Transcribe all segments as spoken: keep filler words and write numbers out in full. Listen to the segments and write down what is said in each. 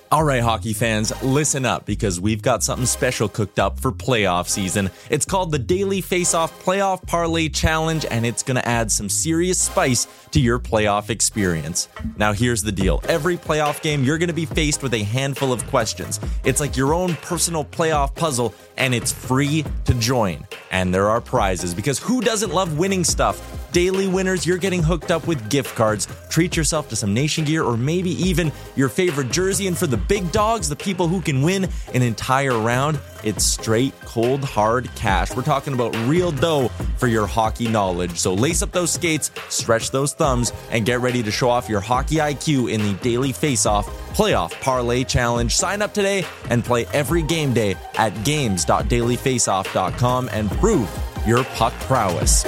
All right, hockey fans, listen up because we've got something special cooked up for playoff season. It's called the Daily Face-Off Playoff Parlay Challenge, and it's going to add some serious spice to your playoff experience. Now, here's the deal. Every playoff game, you're going to be faced with a handful of questions. It's like your own personal playoff puzzle, and it's free to join. And there are prizes, because who doesn't love winning stuff? Daily winners, you're getting hooked up with gift cards. Treat yourself to some Nation gear or maybe even your favorite jersey. And for the big dogs, the people who can win an entire round, it's straight, cold, hard cash. We're talking about real dough for your hockey knowledge. So lace up those skates, stretch those thumbs, and get ready to show off your hockey I Q in the Daily Face-Off Playoff Parlay Challenge. Sign up today and play every game day at games dot daily face off dot com and prove your puck prowess.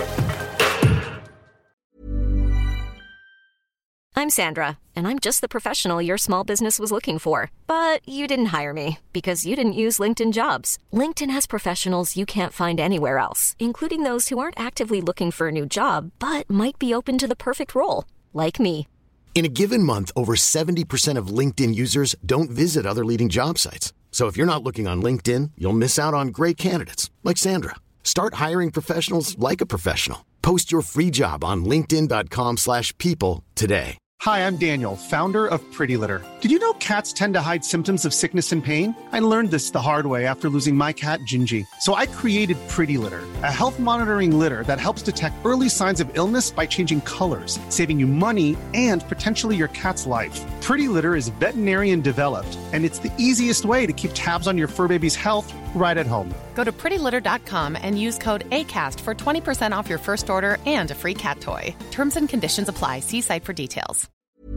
I'm Sandra, and I'm just the professional your small business was looking for. But you didn't hire me because you didn't use LinkedIn Jobs. LinkedIn has professionals you can't find anywhere else, including those who aren't actively looking for a new job, but might be open to the perfect role, like me. In a given month, over seventy percent of LinkedIn users don't visit other leading job sites. So if you're not looking on LinkedIn, you'll miss out on great candidates like Sandra. Start hiring professionals like a professional. Post your free job on linkedin dot com slash people today. Hi, I'm Daniel, founder of Pretty Litter. Did you know cats tend to hide symptoms of sickness and pain? I learned this the hard way after losing my cat, Gingy. So I created Pretty Litter, a health monitoring litter that helps detect early signs of illness by changing colors, saving you money and potentially your cat's life. Pretty Litter is veterinarian developed, and it's the easiest way to keep tabs on your fur baby's health right at home. Go to pretty litter dot com and use code ACAST for twenty percent off your first order and a free cat toy. Terms and conditions apply. See site for details.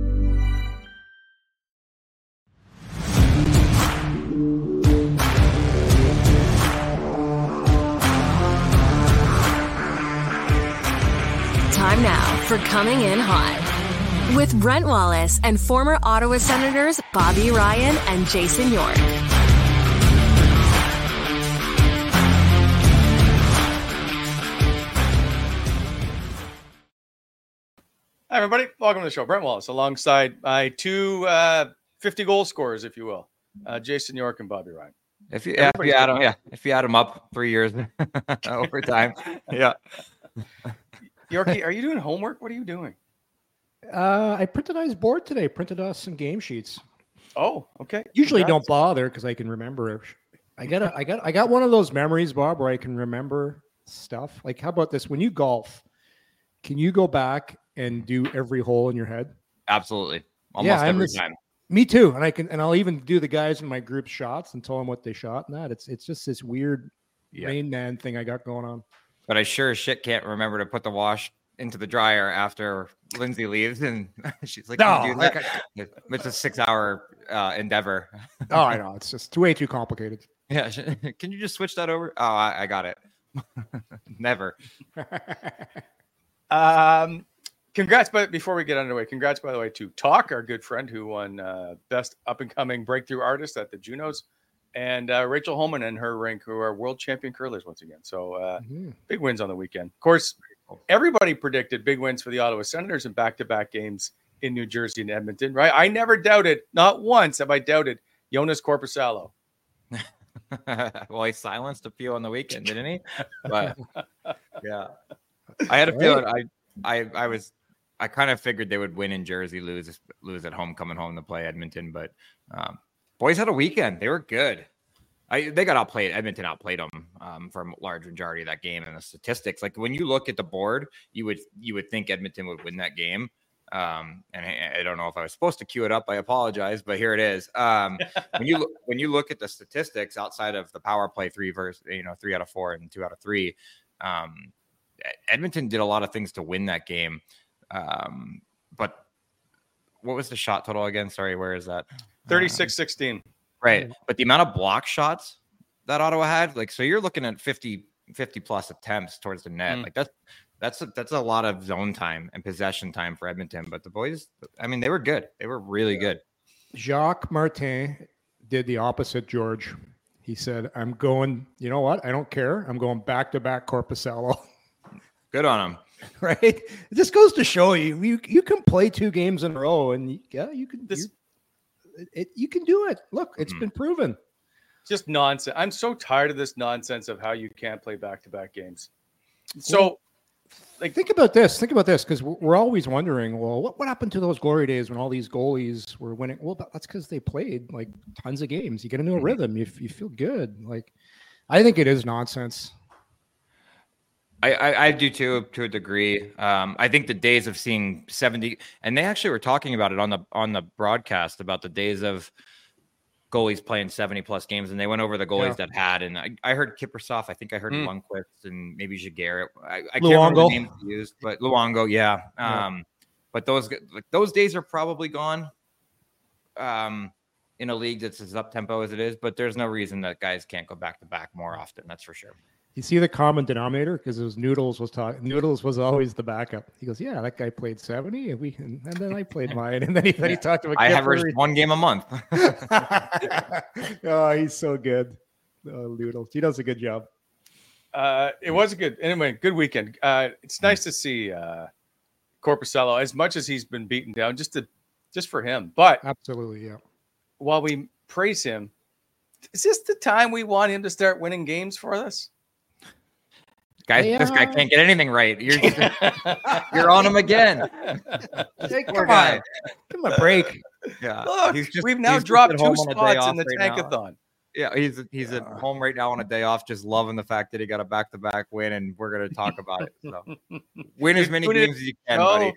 Time now for Coming In Hot with Brent Wallace and former Ottawa Senators Bobby Ryan and Jason York. Hi, everybody. Welcome to the show. Brent Wallace alongside my two uh, fifty goal scorers, if you will, uh, Jason York and Bobby Ryan. If you, if you add them, yeah, if you add them up three years over time, yeah. Yorkie, are you doing homework? What are you doing? Uh, I printed out his board today. Printed us some game sheets. Oh, okay. Usually Congrats. don't bother because I can remember. I got a, I got, I got one of those memories, Bob, where I can remember stuff. Like, how about this? When you golf, can you go back and do every hole in your head? Absolutely. Almost yeah, every this, time. Me too. And I can, and I'll even do the guys in my group shots and tell them what they shot and that. It's, it's just this weird yeah. Rain Man thing I got going on. But I sure as shit can't remember to put the wash into the dryer after Lindsay leaves. And she's like, no, do like I, it's a six hour uh, endeavor. Oh, I know. It's just way too complicated. Yeah. Can you just switch that over? Oh, I, I got it. Never. um, Congrats, but before we get underway, congrats, by the way, to Talk, our good friend who won uh, Best Up-and-Coming Breakthrough Artist at the Junos, and uh, Rachel Holman and her rink, who are world champion curlers once again. So uh, mm-hmm. big wins on the weekend. Of course, everybody predicted big wins for the Ottawa Senators in back-to-back games in New Jersey and Edmonton, right? I never doubted, not once have I doubted, Jonas Korpisalo. Well, he silenced a few on the weekend, didn't he? But yeah, I had a feeling I, I, I was, I kind of figured they would win in Jersey, lose, lose at home, coming home to play Edmonton. But um, boys had a weekend; they were good. I, they got outplayed. Edmonton outplayed them um, for a large majority of that game. And the statistics, like when you look at the board, you would you would think Edmonton would win that game. Um, and I, I don't know if I was supposed to cue it up. I apologize, but here it is. Um, when you look, when you look at the statistics outside of the power play, three versus you know three out of four and two out of three, um, Edmonton did a lot of things to win that game. Um, but what was the shot total again? Sorry, where is that? thirty-six sixteen. Right. But the amount of block shots that Ottawa had, like, so you're looking at fifty, fifty plus attempts towards the net. Mm. Like that's, that's, a, that's a lot of zone time and possession time for Edmonton. But the boys, I mean, they were good. They were really good. Jacques Martin did the opposite, George. He said, I'm going, you know what? I don't care. I'm going back to back Korpisalo. Good on him. Right. It just goes to show you, you, you can play two games in a row and yeah, you can. This, it, it, you can do it. Look, it's mm-hmm. been proven. Just nonsense. I'm so tired of this nonsense of how you can't play back-to-back games. So, well, like, think about this. Think about this, because we're always wondering, well, what, what happened to those glory days when all these goalies were winning? Well, that's because they played like tons of games. You get into a rhythm. You you feel good. Like, I think it is nonsense. I, I, I do too, to a degree. Um, I think the days of seeing seventy, and they actually were talking about it on the on the broadcast about the days of goalies playing seventy plus games, and they went over the goalies yeah. that had. And I, I heard Kiprusoff. I think I heard mm. Lundqvist and maybe Jaguar. I, I can't remember the names he used, but Luongo, yeah. Um, yeah. But those like those days are probably gone. Um, in a league that's as up tempo as it is, but there's no reason that guys can't go back to back more often. That's for sure. You see the common denominator, because it was Noodles was talking. Noodles was always the backup. He goes, "Yeah, that guy played seventy, and we and, and then I played mine." And then he, then he talked about. I averaged one game a month. Oh, he's so good, oh, Noodles. He does a good job. Uh, it was a good anyway. Good weekend. Uh, it's nice to see uh, Korpisalo, as much as he's been beaten down, just to just for him. But absolutely, yeah. While we praise him, is this the time we want him to start winning games for us? Guys, yeah. This guy can't get anything right. You're you're on him again. Hey, come on, give him a break. Yeah, look, he's just, we've now dropped two spots in the right tankathon. Now. Yeah, he's he's yeah. at home right now on a day off, just loving the fact that he got a back-to-back win, and we're going to talk about it. So, win as many games as you can, no.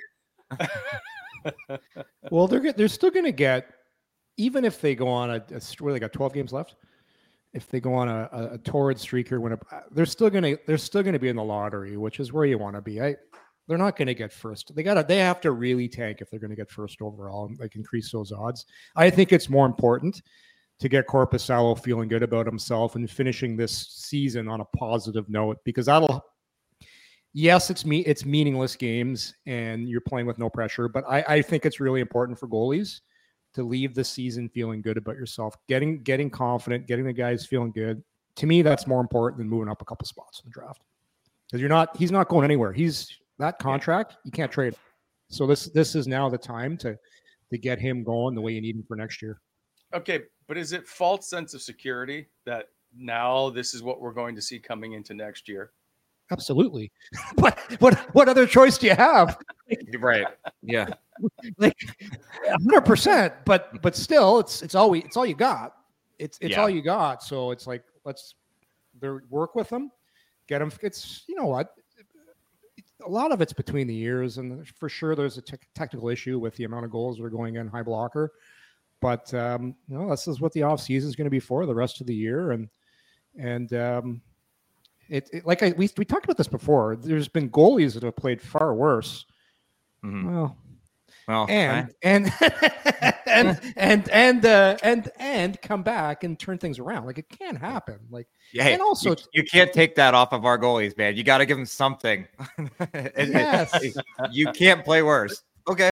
buddy. Well, they're they're still going to get, even if they go on a, a where they got twelve games left. If they go on a, a, a torrid streak or when a, they're still gonna they're still gonna be in the lottery, which is where you want to be. I, they're not gonna get first. They gotta they have to really tank if they're gonna get first overall and like increase those odds. I think it's more important to get Korpisalo feeling good about himself and finishing this season on a positive note, because that'll. Yes, it's me. It's meaningless games and you're playing with no pressure, but I, I think it's really important for goalies to leave the season feeling good about yourself, getting getting confident, getting the guys feeling good. To me, that's more important than moving up a couple spots in the draft, because you're not. He's not going anywhere. He's that contract. You can't trade. So this this is now the time to to get him going the way you need him for next year. Okay, but is it false sense of security that now this is what we're going to see coming into next year? Absolutely. What what what other choice do you have? Right. Yeah. Like one hundred percent, but but still it's it's all we it's all you got. It's it's yeah. all you got. So it's like, let's work with them, get them. It's, you know what, a lot of it's between the years, and for sure there's a te- technical issue with the amount of goals that are going in high blocker. But um, you know, this is what the off season is going to be for the rest of the year, and and um, it, it like I we we talked about this before. There's been goalies that have played far worse. Mm-hmm. Well. Well, and, and and and and uh, and and come back and turn things around. Like, it can happen. Like, yeah, and also you, you can't take that off of our goalies, man. You got to give them something. Yes, you can't play worse. Okay.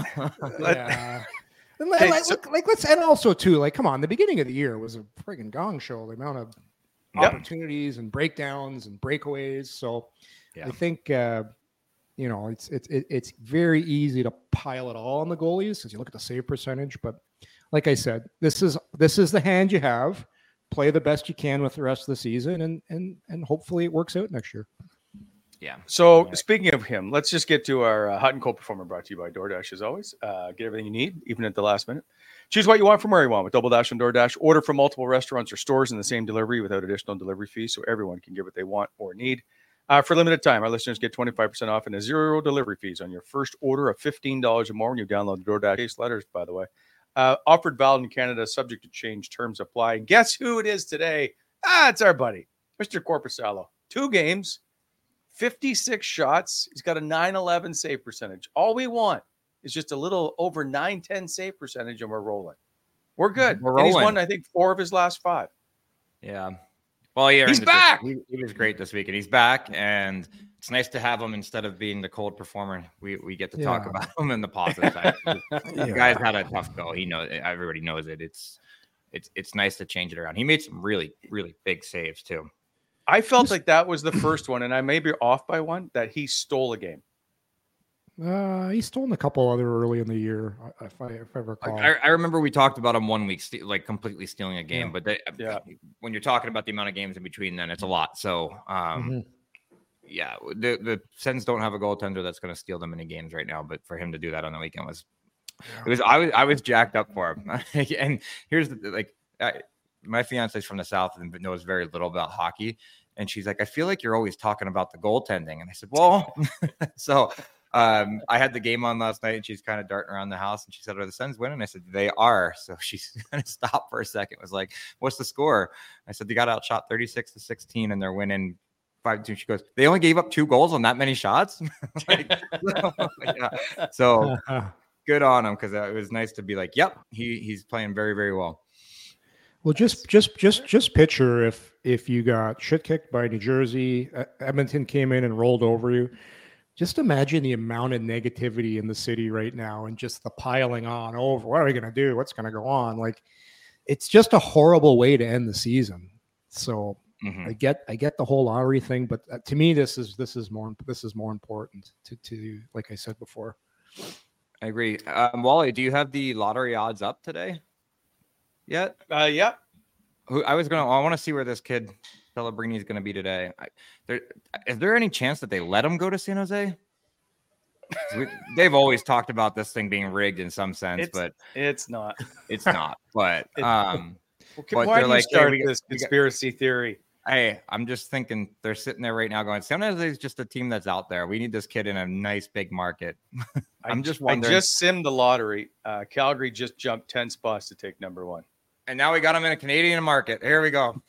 Yeah. And like, like, look, like let's and also too, like, come on, the beginning of the year was a friggin' gong show. The amount of yep. opportunities and breakdowns and breakaways. So yeah. I think. Uh, You know, it's it's it's very easy to pile it all on the goalies because you look at the save percentage. But like I said, this is this is the hand you have. Play the best you can with the rest of the season, and and and hopefully it works out next year. Yeah. So yeah. Speaking of him, let's just get to our uh, hot and cold performer, brought to you by DoorDash as always. Uh, get everything you need, even at the last minute. Choose what you want from where you want with Double Dash on DoorDash. Order from multiple restaurants or stores in the same delivery without additional delivery fees, so everyone can get what they want or need. Uh, for a limited time, our listeners get twenty-five percent off and a zero delivery fees on your first order of fifteen dollars or more when you download the DoorDash case letters, by the way. Uh, offered valid in Canada, subject to change, terms apply. And guess who it is today? Ah, it's our buddy, Mister Korpisalo. Two games, fifty-six shots. He's got a nine eleven save percentage. All we want is just a little over nine ten save percentage, and we're rolling. We're good. We're rolling. And he's won, I think, four of his last five. Yeah. Well, yeah, he's back. He, he was great this week, and he's back, and it's nice to have him instead of being the cold performer. We we get to yeah. talk about him in the positive side. The yeah. guy's had a tough go. He knows. Everybody knows it. It's it's it's nice to change it around. He made some really really big saves too. I felt like that was the first one, and I may be off by one, that he stole a game. Uh, he's stolen a couple other early in the year, if I if I recall. I, I remember we talked about him one week, st- like completely stealing a game. Yeah. But they, Yeah. when you're talking about the amount of games in between, then it's a lot. So, um, Mm-hmm. yeah, the the Sens don't have a goaltender that's going to steal them any games right now. But for him to do that on the weekend was, it was I was I was jacked up for him. And here's the like, I, my fiance's from the South and knows very little about hockey, and she's like, I feel like you're always talking about the goaltending, and I said, well, so. Um, I had the game on last night and she's kind of darting around the house and she said, are the Sens winning? I said, they are. So she's kind of stopped for a second. It was like, what's the score? I said, they got outshot thirty-six to sixteen and they're winning five two. She goes, they only gave up two goals on that many shots. Like, yeah. So good on him. Cause it was nice to be like, yep, he he's playing very, very well. Well, just just just just picture if if you got shit kicked by New Jersey, uh, Edmonton came in and rolled over you. Just imagine the amount of negativity in the city right now and just the piling on over. What are we going to do? What's going to go on? Like, it's just a horrible way to end the season. So mm-hmm. I get, I get the whole lottery thing, but to me, this is, this is more, this is more important to, to, like I said before. I agree. Um, Wally, do you have the lottery odds up today yet? Uh, yeah. Who I was going to, I want to see where this kid Celebrini is going to be today. I, there, is there any chance that they let him go to San Jose? We, they've always talked about this thing being rigged in some sense, it's, but it's not. It's not. But um, well, but why do you like, start hey, this got, conspiracy theory? Hey, I'm just thinking they're sitting there right now going, San Jose is just a team that's out there. We need this kid in a nice big market. I'm I, just wondering. I just simmed the lottery. Uh, Calgary just jumped ten spots to take number one. And now we got him in a Canadian market. Here we go.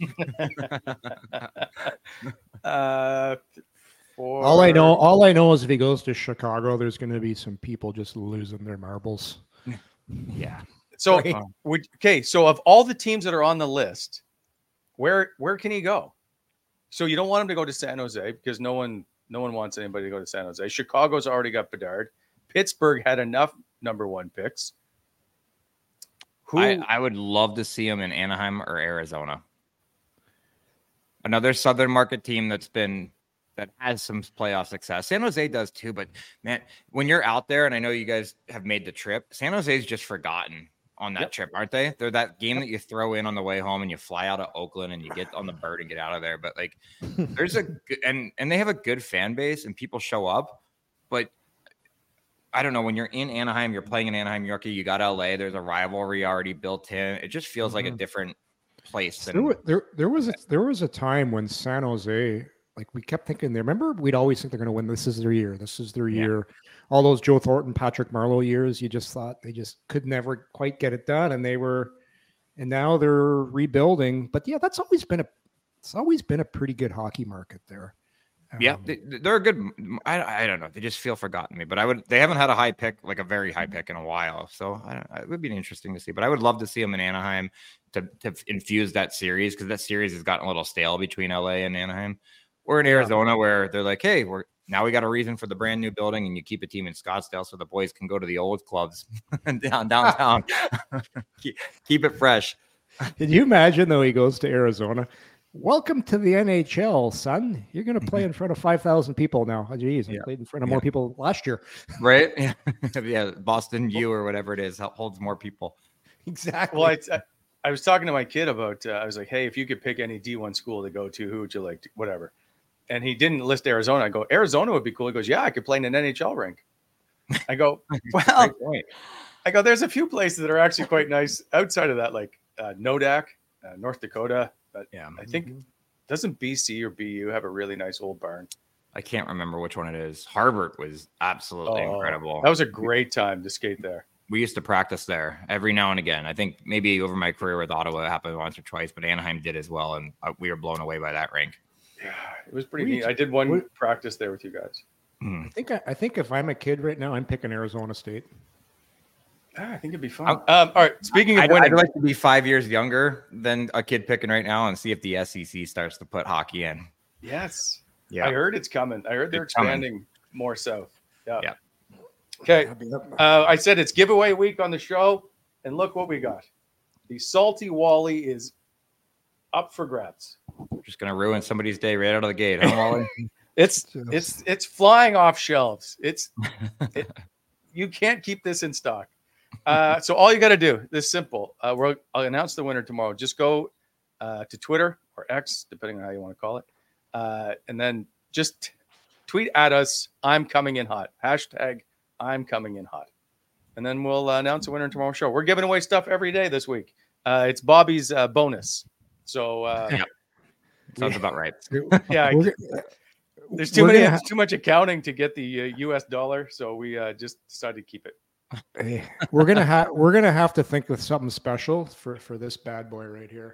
uh, for... All I know, all I know is if he goes to Chicago, there's going to be some people just losing their marbles. Yeah. So, Right. would, okay. So, of all the teams that are on the list, where where can he go? So, you don't want him to go to San Jose because no one no one wants anybody to go to San Jose. Chicago's already got Bedard. Pittsburgh had enough number one picks. Who I, I would love to see him in Anaheim or Arizona. Another Southern market team that's been that has some playoff success. San Jose does too, but man, when you're out there, and I know you guys have made the trip, San Jose's just forgotten on that Yep. trip, aren't they? They're that game that you throw in on the way home and you fly out of Oakland and you get on the bird and get out of there. But like, there's a good, and and they have a good fan base and people show up, but I don't know, when you're in Anaheim, you're playing in Anaheim, New York, you got L A, there's a rivalry already built in. It just feels mm-hmm. like a different place. Than, there, were, there, there was a, there was a time when San Jose, like we kept thinking, they remember we'd always think they're going to win. This is their year. This is their Yeah. year. All those Joe Thornton, Patrick Marleau years, you just thought they just could never quite get it done. And they were, and now they're rebuilding. But yeah, that's always been a, it's always been a pretty good hockey market there. Yeah, Um, they, they're a good. I, I don't know. They just feel forgotten to me. But I would. They haven't had a high pick, like a very high pick, in a while. So I don't, it would be interesting to see. But I would love to see them in Anaheim to to infuse that series because that series has gotten a little stale between L A and Anaheim, or in Arizona where they're like, hey, we're now we got a reason for the brand new building, and you keep a team in Scottsdale so the boys can go to the old clubs down downtown. keep, keep it fresh. Can you imagine though? He goes to Arizona. Welcome to the N H L, son. You're going to play in front of five thousand people now. Oh, geez, I Yeah. played in front of Yeah. more people last year. Right? Yeah. yeah. Boston U or whatever it is holds more people. Exactly. Well, I, I, I was talking to my kid about. Uh, I was like, "Hey, if you could pick any D one school to go to, who would you like? To, whatever." And he didn't list Arizona. I go, "Arizona would be cool." He goes, "Yeah, I could play in an N H L rink." I go, "Well, I go. There's a few places that are actually quite nice outside of that, like uh, Nodak, uh, North Dakota." But Yeah. I think doesn't B C or B U have a really nice old barn? I can't remember which one it is. Harvard was absolutely Oh, incredible. That was a great time to skate there. We used to practice there every now and again. I think maybe over my career with Ottawa, it happened once or twice, but Anaheim did as well, and uh, we were blown away by that rink. Yeah, it was pretty We- neat. I did one we- practice there with you guys. Mm. I think I, I think if I'm a kid right now, I'm picking Arizona State. Ah, I think it'd be fun. I'm- Um, all right. Speaking of I'd, winning, I'd like to be five years younger than a kid picking right now and see if the S E C starts to put hockey in. yes, Yeah. I heard it's coming. I heard they're It's coming. expanding more south. Yeah. Yeah. Okay. Uh, I said it's giveaway week on the show, and look what we got. The Salty Wally is up for grabs. Just going to ruin somebody's day right out of the gate. Huh, Wally? It's it's it's flying off shelves. It's it, you can't keep this in stock. Uh, so all you got to do, this is simple. Uh, we'll I'll announce the winner tomorrow. Just go uh, to Twitter or X, depending on how you want to call it, uh, and then just tweet at us. I'm coming in hot. Hashtag I'm coming in hot, and then we'll uh, announce the winner tomorrow's show. We're giving away stuff every day this week. Uh, it's Bobby's uh, bonus. So uh, yeah. Sounds about right. Yeah. There's too many, ha- too much accounting to get the uh, U S dollar, so we uh, just decided to keep it. Hey, we're gonna have we're gonna have to think of something special for, for this bad boy right here.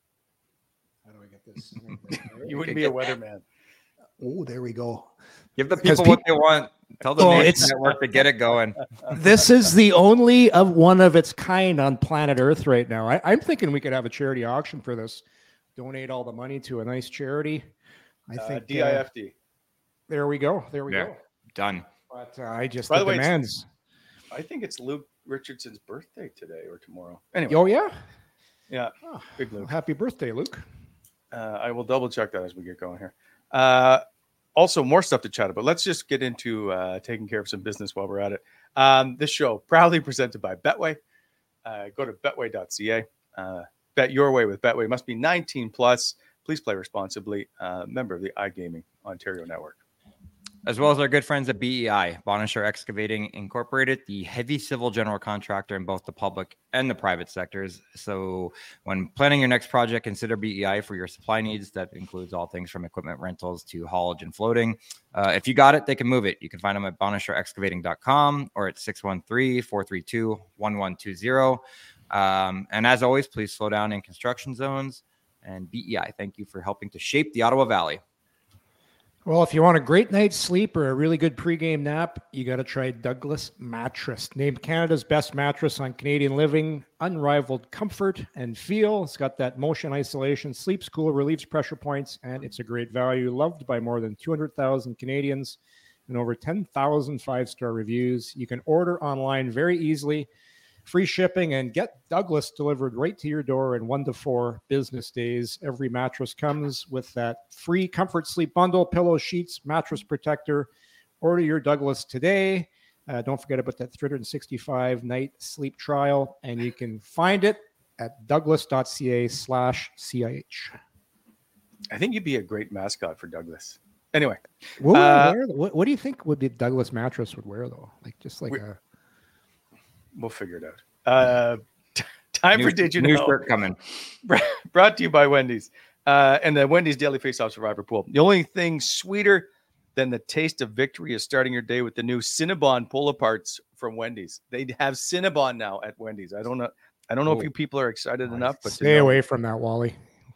How do I get this? You wouldn't be a weatherman. Oh, there we go. Give the people what they want. Tell the oh, it's, network to get it going. This is the only of one of its kind on planet Earth right now. I, I'm thinking we could have a charity auction for this. Donate all the money to a nice charity. I think uh, D I F D. Uh, There we go. There we yeah, go. Done. But uh, I just By the, the way, demands. I think it's Luke Richardson's birthday today or tomorrow. Anyway. Oh yeah. Yeah. Oh, big Luke. Well, happy birthday, Luke. Uh, I will double check that as we get going here. Uh, also, more stuff to chat about. Let's just get into uh, taking care of some business while we're at it. Um, this show proudly presented by Betway. Uh, go to betway dot c a. Uh, bet your way with Betway. Must be nineteen plus. Please play responsibly. Uh, member of the iGaming Ontario Network. As well as our good friends at B E I, Bonisher Excavating Incorporated, the heavy civil general contractor in both the public and the private sectors. So when planning your next project, consider B E I for your supply needs. That includes all things from equipment rentals to haulage and floating. Uh, if you got it, they can move it. You can find them at bonisher excavating dot com or at six one three, four three two, one one two zero. Um, and as always, please slow down in construction zones. And B E I, thank you for helping to shape the Ottawa Valley. Well, if you want a great night's sleep or a really good pregame nap, you got to try Douglas Mattress. Named Canada's best mattress on Canadian living, unrivaled comfort and feel. It's got that motion isolation, sleeps cool, relieves pressure points, and it's a great value. Loved by more than two hundred thousand Canadians and over ten thousand five-star reviews. You can order online very easily. Free shipping, and get Douglas delivered right to your door in one to four business days. Every mattress comes with that free comfort sleep bundle, pillow, sheets, mattress protector. Order your Douglas today. Uh, don't forget about that three hundred sixty-five night sleep trial, and you can find it at douglas dot c a slash c i h. I think you'd be a great mascot for Douglas. Anyway, what, uh, wear, what, what do you think would the Douglas mattress would wear though? Like just like we, a. We'll figure it out. Uh, t- time new, for Did You New Know? shirt coming. Brought to you by Wendy's uh, and the Wendy's Daily Face-Off Survivor Pool. The only thing sweeter than the taste of victory is starting your day with the new Cinnabon pull-aparts from Wendy's. They have Cinnabon now at Wendy's. I don't know. I don't know oh. if you people are excited oh, enough, but stay away from that, Wally.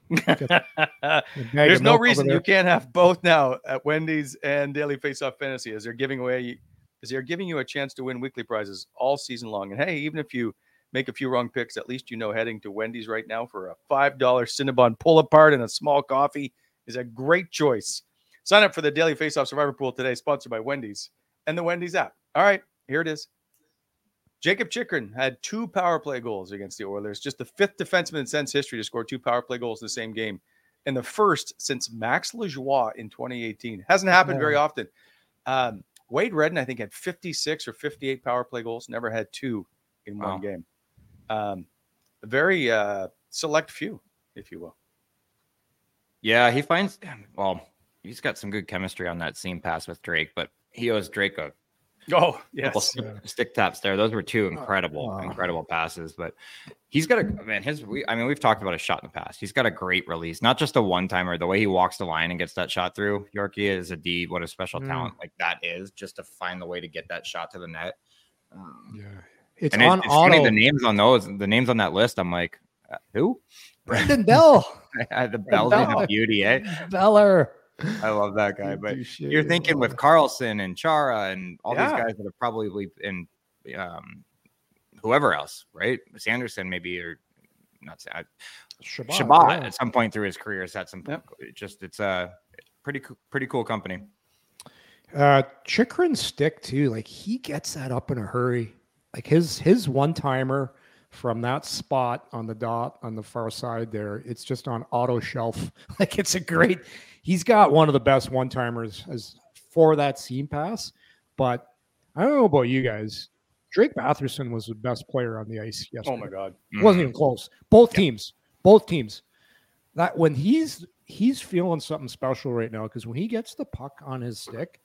There's no reason you can't have both now at Wendy's and Daily Face-Off Fantasy, as they're giving away. Is they're giving you a chance to win weekly prizes all season long. And hey, even if you make a few wrong picks, at least you know heading to Wendy's right now for a five dollar Cinnabon pull-apart and a small coffee is a great choice. Sign up for the Daily Face-Off Survivor Pool today, sponsored by Wendy's and the Wendy's app. All right, here it is. Jacob Chychrun had two power play goals against the Oilers, just the fifth defenseman in Sens history to score two power play goals in the same game, and the first since Max Lajoie in twenty eighteen. Hasn't happened very often. Um, Wade Redden, I think, had fifty-six or fifty-eight power play goals. Never had two in wow. one game. Um, a very uh, select few, if you will. Yeah, he finds, well, he's got some good chemistry on that seam pass with Drake, but he owes Drake a oh, yes. couple stick taps there. Those were two incredible, oh. incredible passes. But he's got a, man, his, we, I mean, we've talked about his shot in the past. He's got a great release, not just a one-timer. The way he walks the line and gets that shot through, Yorkie is a D. What a special mm. talent like that is, just to find the way to get that shot to the net. Um, yeah. It's and on it, it's auto. funny, the names on those, the names on that list, I'm like, uh, who? Brendan Bell. the Bell's a beauty, eh? Beller. I love that guy. But you're thinking with Carlson and Chara and all yeah. these guys that have probably in um, whoever else, right? Sanderson, maybe, or not uh, Shabbat, Shabbat yeah. at some point through his career has had some yep. just it's a pretty pretty cool company. Uh, Chychrun's stick too, like he gets that up in a hurry. Like his his one timer from that spot on the dot on the far side there, it's just on auto shelf. Like it's a great, he's got one of the best one-timers as for that seam pass. But I don't know about you guys. Drake Batherson was the best player on the ice yesterday. Oh my God. It wasn't even close. Both yeah. teams, both teams. That when he's, he's feeling something special right now, because when he gets the puck on his stick,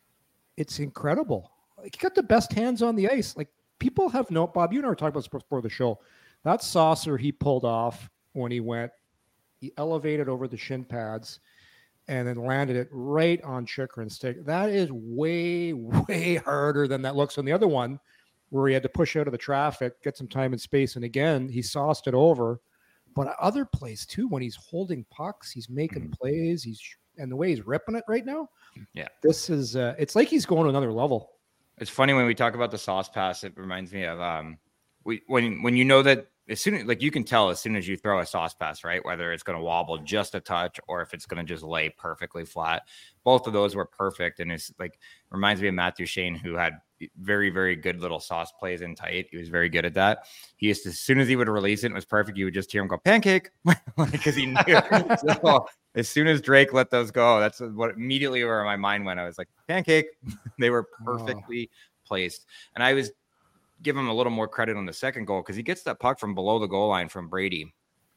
it's incredible. Like, he got the best hands on the ice. Like, people have no, Bob, you and I were talking about this before the show. That saucer he pulled off when he went, he elevated over the shin pads and then landed it right on Chychrun's stick. That is way, way harder than that looks on the other one, where he had to push out of the traffic, get some time and space. And again, he sauced it over. But other plays too, when he's holding pucks, he's making mm-hmm. plays. He's, and the way he's ripping it right now. Yeah. This is, uh, it's like he's going to another level. It's funny when we talk about the sauce pass, it reminds me of um, we when when you know that as soon as, like, you can tell as soon as you throw a sauce pass, right, whether it's going to wobble just a touch or if it's going to just lay perfectly flat. Both of those were perfect, and it's like reminds me of Matthew Shane, who had very very good little sauce plays in tight. He was very good at that. He used to, as soon as he would release it, it was perfect. You would just hear him go pancake because he knew. So, as soon as Drake let those go, that's what immediately where my mind went. I was like, pancake. They were perfectly oh. placed. And I was give him a little more credit on the second goal because he gets that puck from below the goal line from Brady.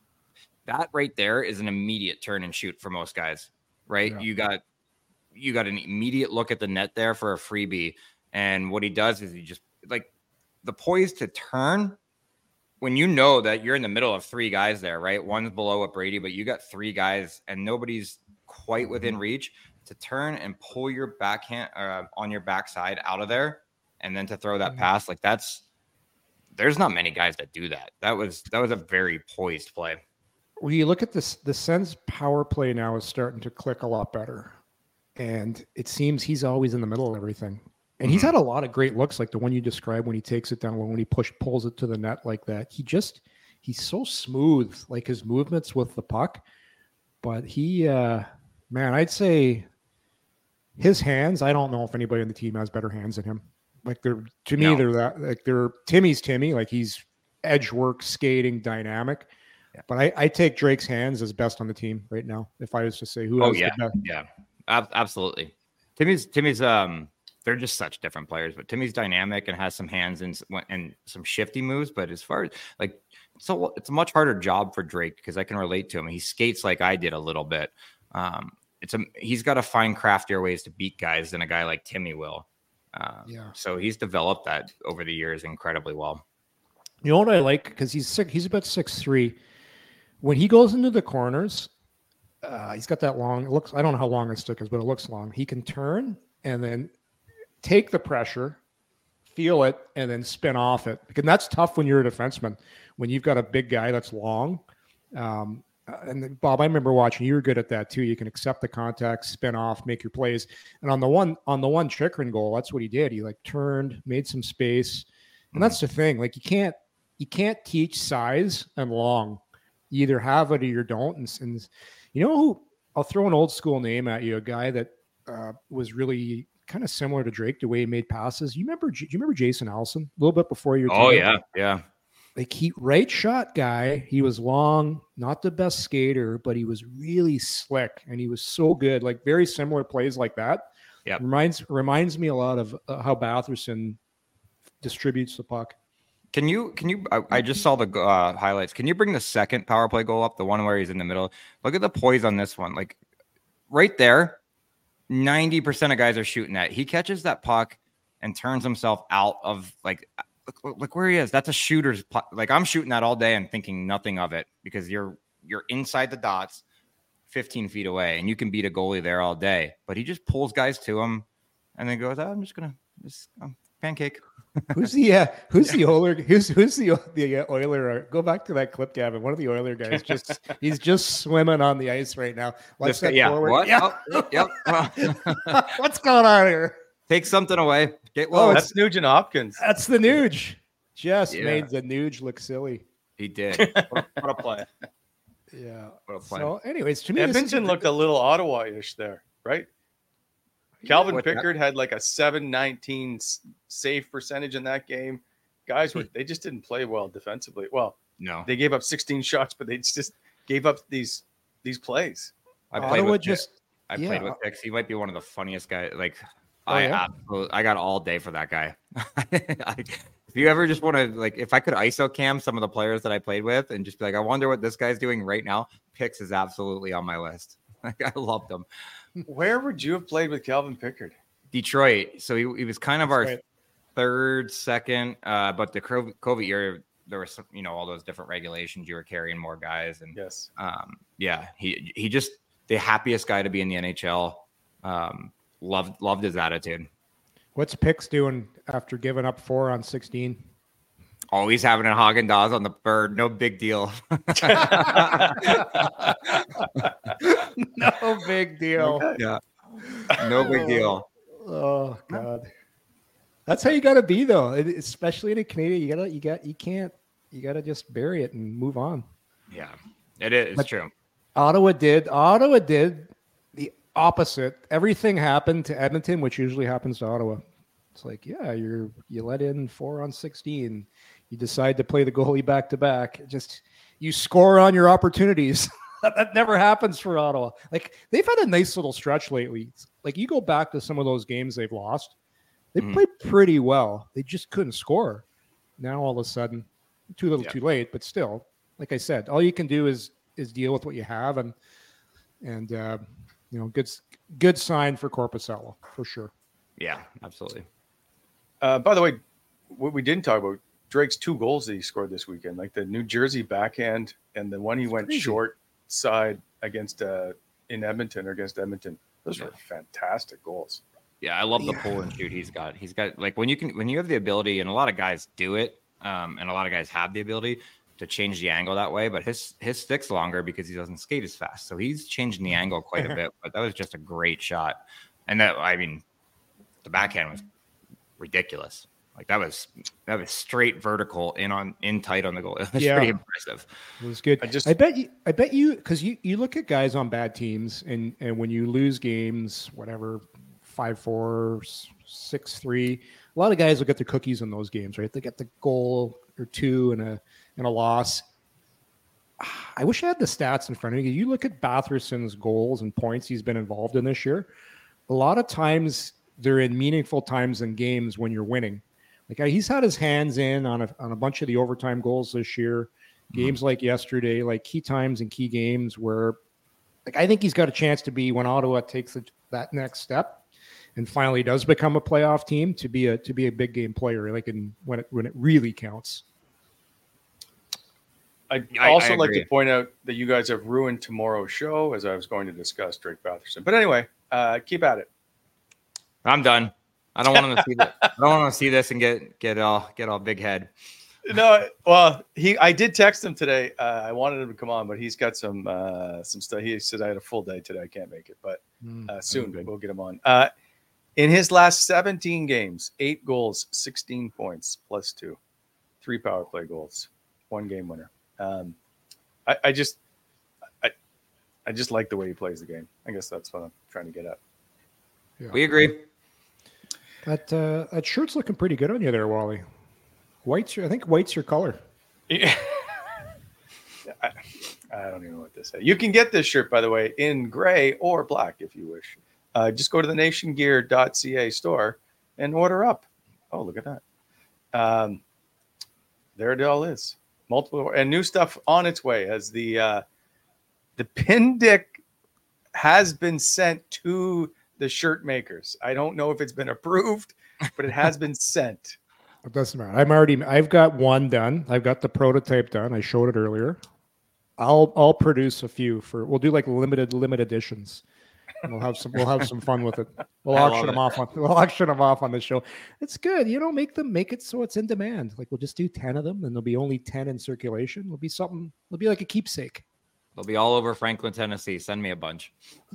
That right there is an immediate turn and shoot for most guys, right? Yeah. You got you got an immediate look at the net there for a freebie. And what he does is he just, like, the poise to turn when you know that you're in the middle of three guys there, right? One's below at Brady, but you got three guys and nobody's quite within reach, to turn and pull your backhand uh, on your backside out of there and then to throw that pass. Like, that's, there's not many guys that do that. That was, that was a very poised play. When you look at this, the Sens power play now is starting to click a lot better. And it seems he's always in the middle of everything. And he's had a lot of great looks, like the one you described when he takes it down, when he push pulls it to the net like that. He just, he's so smooth, like his movements with the puck. But he, uh, man, I'd say his hands, I don't know if anybody on the team has better hands than him. Like, they're, to me, no. they're that, like, they're Timmy's Timmy, like he's edge work, skating, dynamic. Yeah. But I, I take Drake's hands as best on the team right now. If I was to say who oh, has yeah. the best. Yeah, Ab- absolutely. Timmy's, Timmy's, um, they're just such different players, but Timmy's dynamic and has some hands and and some shifty moves. But as far as, like, so it's a much harder job for Drake because I can relate to him. He skates like I did a little bit. Um, it's a he's got to find craftier ways to beat guys than a guy like Timmy will. Uh, yeah. So he's developed that over the years incredibly well. You know what I like, because he's sick. He's about six three. When he goes into the corners, uh, he's got that long. It looks. I don't know how long his stick is, but it looks long. He can turn and then take the pressure, feel it, and then spin off it. Because that's tough when you're a defenseman, when you've got a big guy that's long. Um, and then, Bob, I remember watching, you were good at that too. You can accept the contact, spin off, make your plays. And on the one, on the one Chychrun goal, that's what he did. He like turned, made some space. And that's the thing. Like, you can't, you can't teach size and long. You either have it or you don't. And, and you know who, I'll throw an old school name at you, a guy that uh, was really kind of similar to Drake, the way he made passes. You remember, do you remember Jason Allison a little bit before your Oh, yeah. Yeah. Like, he right shot guy. He was long, not the best skater, but he was really slick and he was so good. Like, very similar plays like that. Yeah. Reminds, reminds me a lot of uh, how Batherson distributes the puck. Can you, can you, I, I just saw the uh, highlights. Can you bring the second power play goal up? The one where he's in the middle. Look at the poise on this one. Like, right there, ninety percent of guys are shooting that. He catches that puck and turns himself out of, like, look, look where he is. That's a shooter's puck. Like, I'm shooting that all day and thinking nothing of it because you're, you're inside the dots fifteen feet away and you can beat a goalie there all day, but he just pulls guys to him and then goes, oh, I'm just going to just um, pancake. Who's the, uh, who's the Oiler? Who's, who's the, the Oiler? Uh, go back to that clip, Gavin. One of the Oiler guys just, he's just swimming on the ice right now. Let's step yeah. forward. What? Yeah. Oh, yep. What's going on here? Take something away. Get low. Oh, that's Nugent Hopkins. That's the Nuge. Just yeah. made the Nuge look silly. He did. What a, what a play. Yeah. What a play. So, anyways, to me, Edmonton looked a little Ottawa-ish there, right? Calvin yeah, Pickard that? had like a seven nineteen save percentage in that game. guys were they just didn't play well defensively. Well, No, they gave up sixteen shots, but they just gave up these these plays. I played Ottawa with just. I yeah. played with Pix. He might be one of the funniest guys. Like, Oh, I yeah? absolutely, I got all day for that guy. I, if you ever just want to, like, if I could I S O cam some of the players that I played with and just be like, I wonder what this guy's doing right now. Pix is absolutely on my list. Like, I loved him. Where would you have played with Calvin Pickard? Detroit. So he, he was kind of our Right. third, second, uh, but the COVID year, there were some, you know, all those different regulations. You were carrying more guys, and Yes. um, yeah, he he just the happiest guy to be in the N H L. Um, loved loved his attitude. What's Pix doing after giving up four on sixteen? Always having a Haagen-Dazs on the bird. No big deal. No big deal. Yeah. No big deal. Oh God, that's how you got to be though. It- especially in a Canadian, you gotta, you got, you can't, you gotta just bury it and move on. Yeah, it is But- true. Ottawa did. Ottawa did the opposite. Everything happened to Edmonton, which usually happens to Ottawa. It's like, yeah, you're you let in four on sixteen. You decide to play the goalie back to back. Just you score on your opportunities. That never happens for Ottawa. Like they've had a nice little stretch lately. Like you go back to some of those games they've lost, they Mhm. played pretty well. They just couldn't score. Now all of a sudden, too little, Yeah. too late. But still, like I said, all you can do is is deal with what you have, and and uh, you know, good good sign for Korpisalo for sure. Yeah, absolutely. Uh, by the way, what we didn't talk about, Drake's two goals that he scored this weekend, like the New Jersey backhand and the one he went crazy. short side against uh, in Edmonton or against Edmonton. Those Yeah. were fantastic goals. Yeah, I love the pull and shoot he's got. He's got like when you can when you have the ability, and a lot of guys do it, um, and a lot of guys have the ability to change the angle that way. But his his stick's longer because he doesn't skate as fast, so he's changing the angle quite a bit. But that was just a great shot, and that I mean, the backhand was ridiculous. Like that was that was straight vertical in on in tight on the goal. It was Yeah. pretty impressive. It was good. I just- I bet you. I bet you because you you look at guys on bad teams, and and when you lose games, whatever, five four, six three, a lot of guys will get their cookies in those games, right? They get the goal or two and a and a loss. I wish I had the stats in front of me. You look at Batherson's goals and points he's been involved in this year. A lot of times they're in meaningful times in games when you're winning. Like uh, he's had his hands in on a on a bunch of the overtime goals this year. Games like yesterday, like key times and key games where, like I think he's got a chance to be when Ottawa takes it, that next step and finally does become a playoff team to be a to be a big game player, like in when it when it really counts. I'd I- I also like to agree. point out that you guys have ruined tomorrow's show as I was going to discuss Drake Batherson. But anyway, uh, keep at it. I'm done. I don't want to see that. I don't want to see this and get get all get all big head. No, well, he I did text him today. Uh, I wanted him to come on, but he's got some uh, some stuff. He said I had a full day today. I can't make it, but uh, soon good. we'll get him on. Uh, in his last seventeen games, eight goals, sixteen points, plus two, three power play goals, one game winner. Um, I, I just, I, I just like the way he plays the game. I guess that's what I'm trying to get at. We agree. That uh, that shirt's looking pretty good on you there, Wally. White's your, I think white's your color. Yeah. I, I don't even know what to say. You can get this shirt, by the way, in gray or black if you wish. Uh, just go to the nation gear dot c a store and order up. Oh, look at that. Um, there it all is. Multiple and new stuff on its way as the uh, the pin dick has been sent to the shirt makers. I don't know if it's been approved, but it has been sent. It doesn't matter. I'm already. I've got one done. I've got the prototype done. I showed it earlier. I'll I'll produce a few for. We'll do like limited limit editions. And we'll have some. We'll have some fun with it. We'll I love auction them it. off on. We'll auction them off on the show. It's good. You know, make them make it so it's in demand. Like we'll just do ten of them, and there'll be only ten in circulation. It'll be something. It'll be like a keepsake. They'll be all over Franklin, Tennessee. Send me a bunch.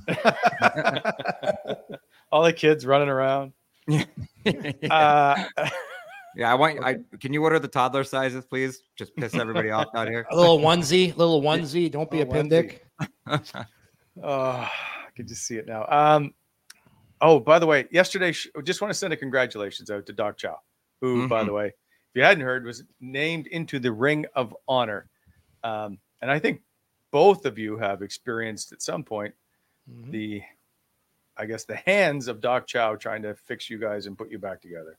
All the kids running around. yeah. Uh, yeah, I want. I can you order the toddler sizes, please? Just piss everybody off out here. A little onesie, little onesie. Don't be Oh, a pin onesie. dick. Oh, I can just see it now. Um, oh, by the way, yesterday, sh- I just want to send a congratulations out to Doc Chow, who, by Mhm. the way, you hadn't heard, was named into the Ring of Honor. Um, and I think both of you have experienced at some point mm-hmm. the, I guess, the hands of Doc Chow trying to fix you guys and put you back together.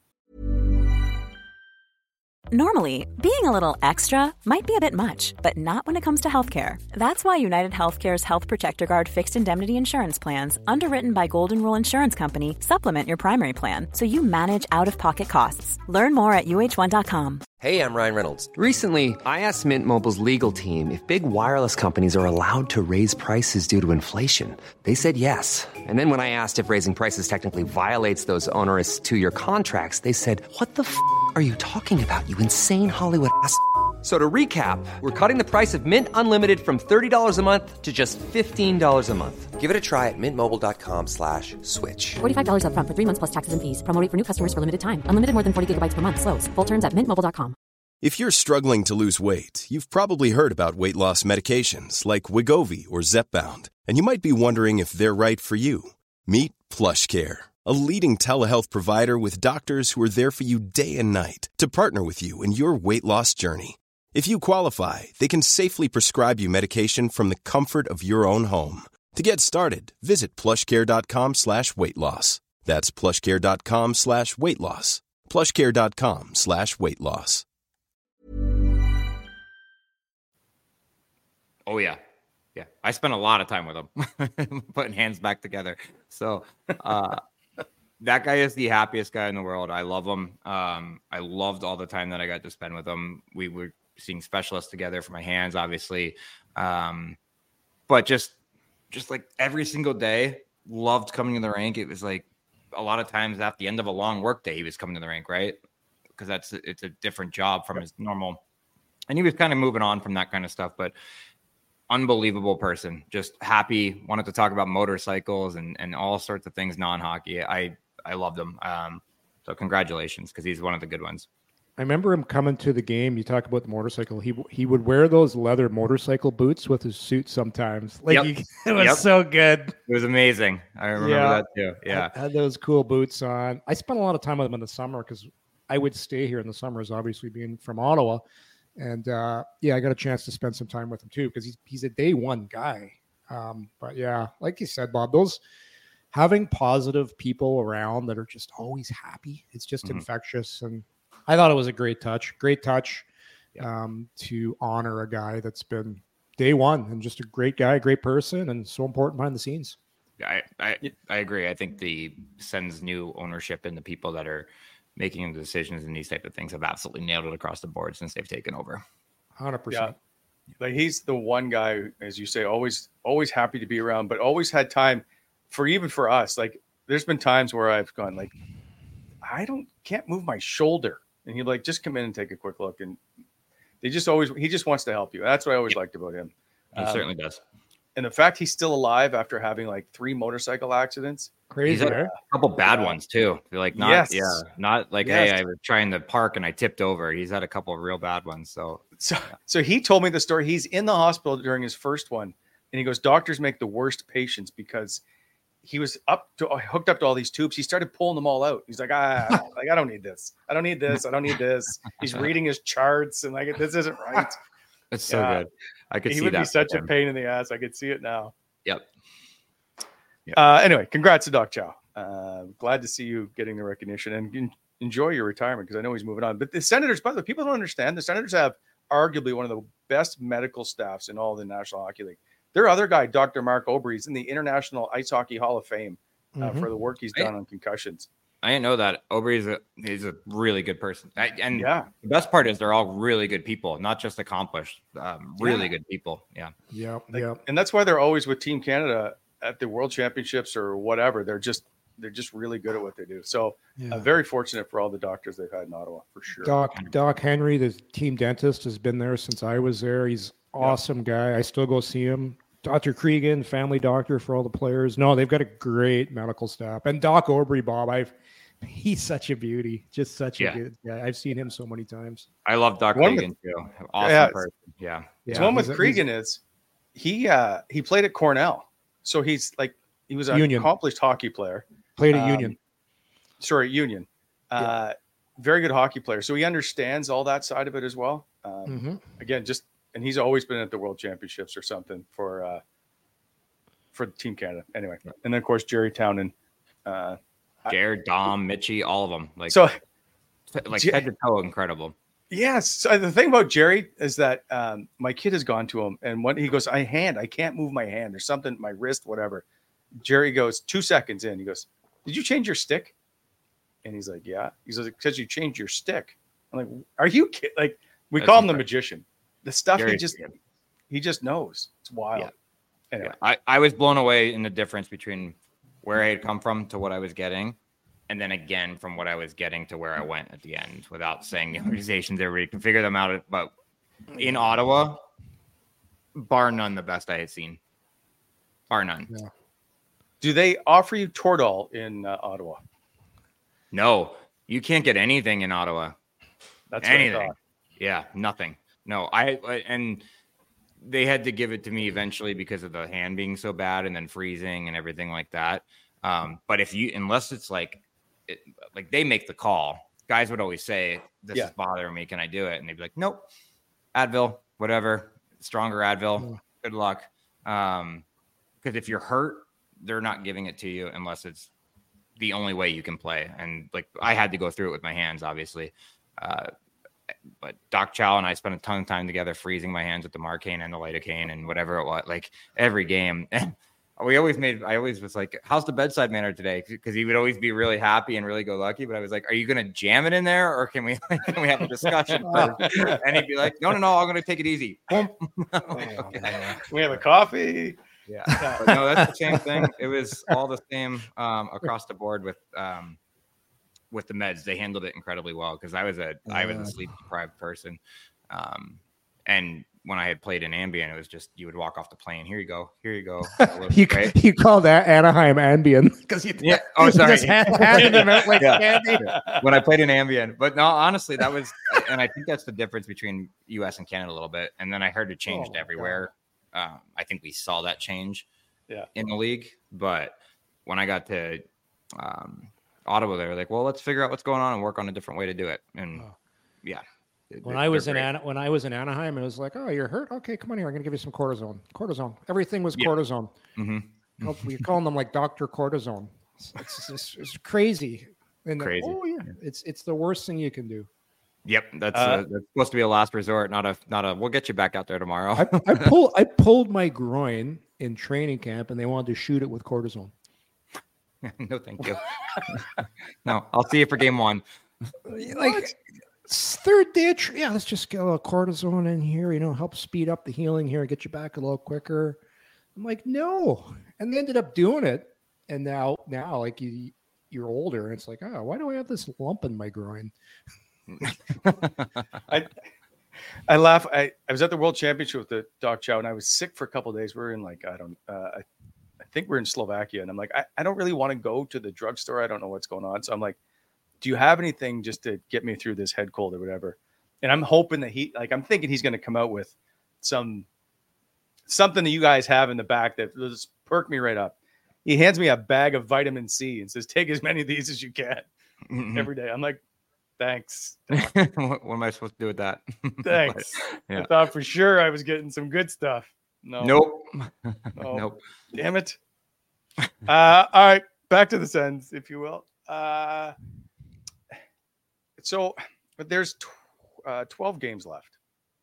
Normally, being a little extra might be a bit much, but not when it comes to healthcare. That's why United Healthcare's Health Protector Guard fixed indemnity insurance plans, underwritten by Golden Rule Insurance Company, supplement your primary plan so you manage out-of-pocket costs. Learn more at U H one dot com. Hey, I'm Ryan Reynolds. Recently, I asked Mint Mobile's legal team if big wireless companies are allowed to raise prices due to inflation. They said yes. And then when I asked if raising prices technically violates those onerous two-year contracts, they said, what the f*** are you talking about, you insane Hollywood ass f- So to recap, we're cutting the price of Mint Unlimited from thirty dollars a month to just fifteen dollars a month. Give it a try at mintmobile.com slash switch. forty-five dollars up front for three months plus taxes and fees. Promo rate for new customers for limited time. Unlimited more than forty gigabytes per month. Slows full terms at mint mobile dot com. If you're struggling to lose weight, you've probably heard about weight loss medications like Wegovy or Zepbound, and you might be wondering if they're right for you. Meet PlushCare, a leading telehealth provider with doctors who are there for you day and night to partner with you in your weight loss journey. If you qualify, they can safely prescribe you medication from the comfort of your own home. To get started, visit plushcare.com slash weight loss. That's plushcare.com slash weight loss. plushcare.com slash weight loss. Oh, yeah. Yeah. I spent a lot of time with him putting hands back together. So uh, that guy is the happiest guy in the world. I love him. Um, I loved all the time that I got to spend with him. We were seeing specialists together for my hands, obviously. Um, but just, just like every single day, loved coming to the rink. It was like a lot of times at the end of a long work day, he was coming to the rink, right? Because that's, it's a different job from his normal. And he was kind of moving on from that kind of stuff, but unbelievable person, just happy, wanted to talk about motorcycles and, and all sorts of things, non-hockey. I, I loved him. Um, so congratulations, because he's one of the good ones. I remember him coming to the game. You talk about the motorcycle. He he would wear those leather motorcycle boots with his suit sometimes. Like yep. he, it was yep. so good. It was amazing. I remember yeah. that too. Yeah, I had those cool boots on. I spent a lot of time with him in the summer because I would stay here in the summers, obviously being from Ottawa. And uh, yeah, I got a chance to spend some time with him too, because he's he's a day one guy. Um, but yeah, like you said, Bob, those having positive people around that are just always happy, it's just mm-hmm. infectious. And I thought it was a great touch, great touch yeah. um, to honor a guy that's been day one and just a great guy, great person, and so important behind the scenes. I I, I agree. I think the sends new ownership in the people that are making the decisions and these type of things have absolutely nailed it across the board since they've taken over. one hundred percent. Yeah. Like he's the one guy, as you say, always, always happy to be around, but always had time for, even for us. Like there's been times where I've gone like, I don't, can't move my shoulder. And he'd like, just come in and take a quick look. And they just always, he just wants to help you. That's what I always liked about him. He um, certainly does. And the fact he's still alive after having like three motorcycle accidents. Crazy. He's had a couple bad yeah. ones too. Like not, yes. yeah, not like, yes. hey, I was trying to park and I tipped over. He's had a couple of real bad ones. So, so, yeah. so he told me the story. He's in the hospital during his first one, and he goes, doctors make the worst patients because he was up to hooked up to all these tubes. He started pulling them all out. He's like, ah, like I don't need this. I don't need this. I don't need this. He's reading his charts and like this isn't right. It's so yeah. good. I could he see would that be such a pain in the ass. I could see it now. Yep. yep. Uh, anyway, congrats to Doc Chow. Uh, glad to see you getting the recognition and in, enjoy your retirement, because I know he's moving on. But the Senators, by the way, people don't understand. The Senators have arguably one of the best medical staffs in all the National Hockey League. Their other guy, Doctor Mark Obrey, is in the International Ice Hockey Hall of Fame uh, mm-hmm. for the work he's done I, on concussions. I didn't know that. Obrey is a he's a really good person. I, and yeah. the best part is they're all really good people, not just accomplished, um, really yeah. good people. Yeah. Yeah. Like, yeah. And that's why they're always with Team Canada at the World Championships or whatever. They're just they're just really good at what they do. So yeah. uh, very fortunate for all the doctors they've had in Ottawa, for sure. Doc Doc Henry, the team dentist, has been there since I was there. He's awesome yeah. guy. I still go see him. Doctor Cregan, family doctor for all the players. No, they've got a great medical staff. And Doc Obrey, Bob, I've he's such a beauty, just such yeah. a good guy. I've seen him so many times. I love Doc one Cregan with, too. Awesome yeah, person. Yeah. yeah. So one with Cregan is he uh, he played at Cornell, so he's like he was an Union. accomplished hockey player. Played at um, Union. Sorry, Union. Uh, very good hockey player. So he understands all that side of it as well. Um, Mm-hmm. Again, just, and he's always been at the World Championships or something for, uh, for Team Canada. Anyway. And then of course, Jerry Townend, uh, Jared, Dom, Mitchie, all of them. Like, so like J- head to toe, incredible. yes. So the thing about Jerry is that, um, my kid has gone to him and when he goes, I hand, I can't move my hand or something, my wrist, whatever. Jerry goes two seconds in. He goes, did you change your stick? And he's like, yeah. He's like, because you changed your stick. I'm like, are you kidding? Like, we That's call him the incredible. magician. The stuff he Jerry's just, good. he just knows. It's wild. Yeah. Anyway. Yeah, I, I was blown away in the difference between where I had come from to what I was getting. And then again, from what I was getting to where I went at the end, without saying the organizations, everybody can figure them out. But in Ottawa, bar none, the best I had seen. Bar none. Yeah. Do they offer you Toradol in uh, Ottawa? No, you can't get anything in Ottawa. That's what I anything. thought. Yeah, nothing. No, I, I and they had to give it to me eventually because of the hand being so bad and then freezing and everything like that. Um, but if you, unless it's like, it, like they make the call, guys would always say, "This Yeah. is bothering me. Can I do it?" And they'd be like, "Nope, Advil, whatever, stronger Advil. Mm. Good luck." Um, because if you're hurt, they're not giving it to you unless it's the only way you can play. And like I had to go through it with my hands, obviously. Uh, but Doc Chow and I spent a ton of time together freezing my hands with the Marcaine and the lidocaine and whatever it was, like every game. And we always made, I always was like, how's the bedside manner today? Because he would always be really happy and really go lucky. But I was like, are you going to jam it in there or can we, can we have a discussion first? And he'd be like, no, no, no, I'm going to take it easy. Boom. Okay. We have a coffee. Yeah, but no, that's the same thing. It was all the same um, across the board with um, with the meds. They handled it incredibly well because I was a I was a sleep deprived person, um, and when I had played in Ambien, it was just you would walk off the plane. Here you go, here you go. you, right? you call that Anaheim Ambien because you Yeah. Oh, sorry. just hand, handed them out like Yeah. candy. When I played in Ambien, but no, honestly, that was, and I think that's the difference between U S and Canada a little bit. And then I heard it changed Oh, everywhere. Um, I think we saw that change Yeah. in the league. But when I got to um, Ottawa, they were like, well, let's figure out what's going on and work on a different way to do it. And Oh. yeah. it- When they're I was in great. Ana- when I was in Anaheim, it was like, oh, you're hurt. Okay, come on here. I'm gonna give you some cortisone. Cortisone. Everything was Yeah. cortisone. Mhm. Called- We're calling them like Doctor Cortisone. It's, it's, it's, it's crazy. And then, Crazy. oh yeah, it's it's the worst thing you can do. Yep. That's, Uh, uh, that's supposed to be a last resort, not a, not a, we'll get you back out there tomorrow. I, I pulled I pulled my groin in training camp, and they wanted to shoot it with cortisone. No, thank you. No, I'll see you for game one. Like it's third day of tra- yeah, let's just get a little cortisone in here, you know, help speed up the healing here and get you back a little quicker. I'm like, no. And they ended up doing it. And now now like you you're older and it's like, oh, why do I have this lump in my groin? I I laugh. I, I was at the World Championship with the Doc Chow, and I was sick for a couple of days. We are in like I don't. Uh, I, I think we're in Slovakia, and I'm like, I, I don't really want to go to the drugstore. I don't know what's going on. So I'm like, do you have anything just to get me through this head cold or whatever? And I'm hoping that he, like, I'm thinking he's going to come out with some something that you guys have in the back that will just perk me right up. He hands me a bag of vitamin C and says, take as many of these as you can Mhm. every day. I'm like, thanks. what, what am I supposed to do with that? Thanks. Yeah. I thought for sure I was getting some good stuff. No. Nope. Oh, Nope. Damn it. Uh, all right. Back to the sentence, if you will. Uh, so, but there's tw- uh, twelve games left.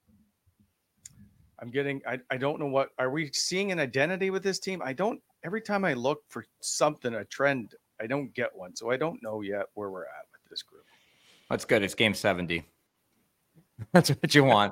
I'm getting, I, I don't know what, are we seeing an identity with this team? I don't, every time I look for something, a trend, I don't get one. So I don't know yet where we're at with this group. That's good. It's game seventy. That's what you want.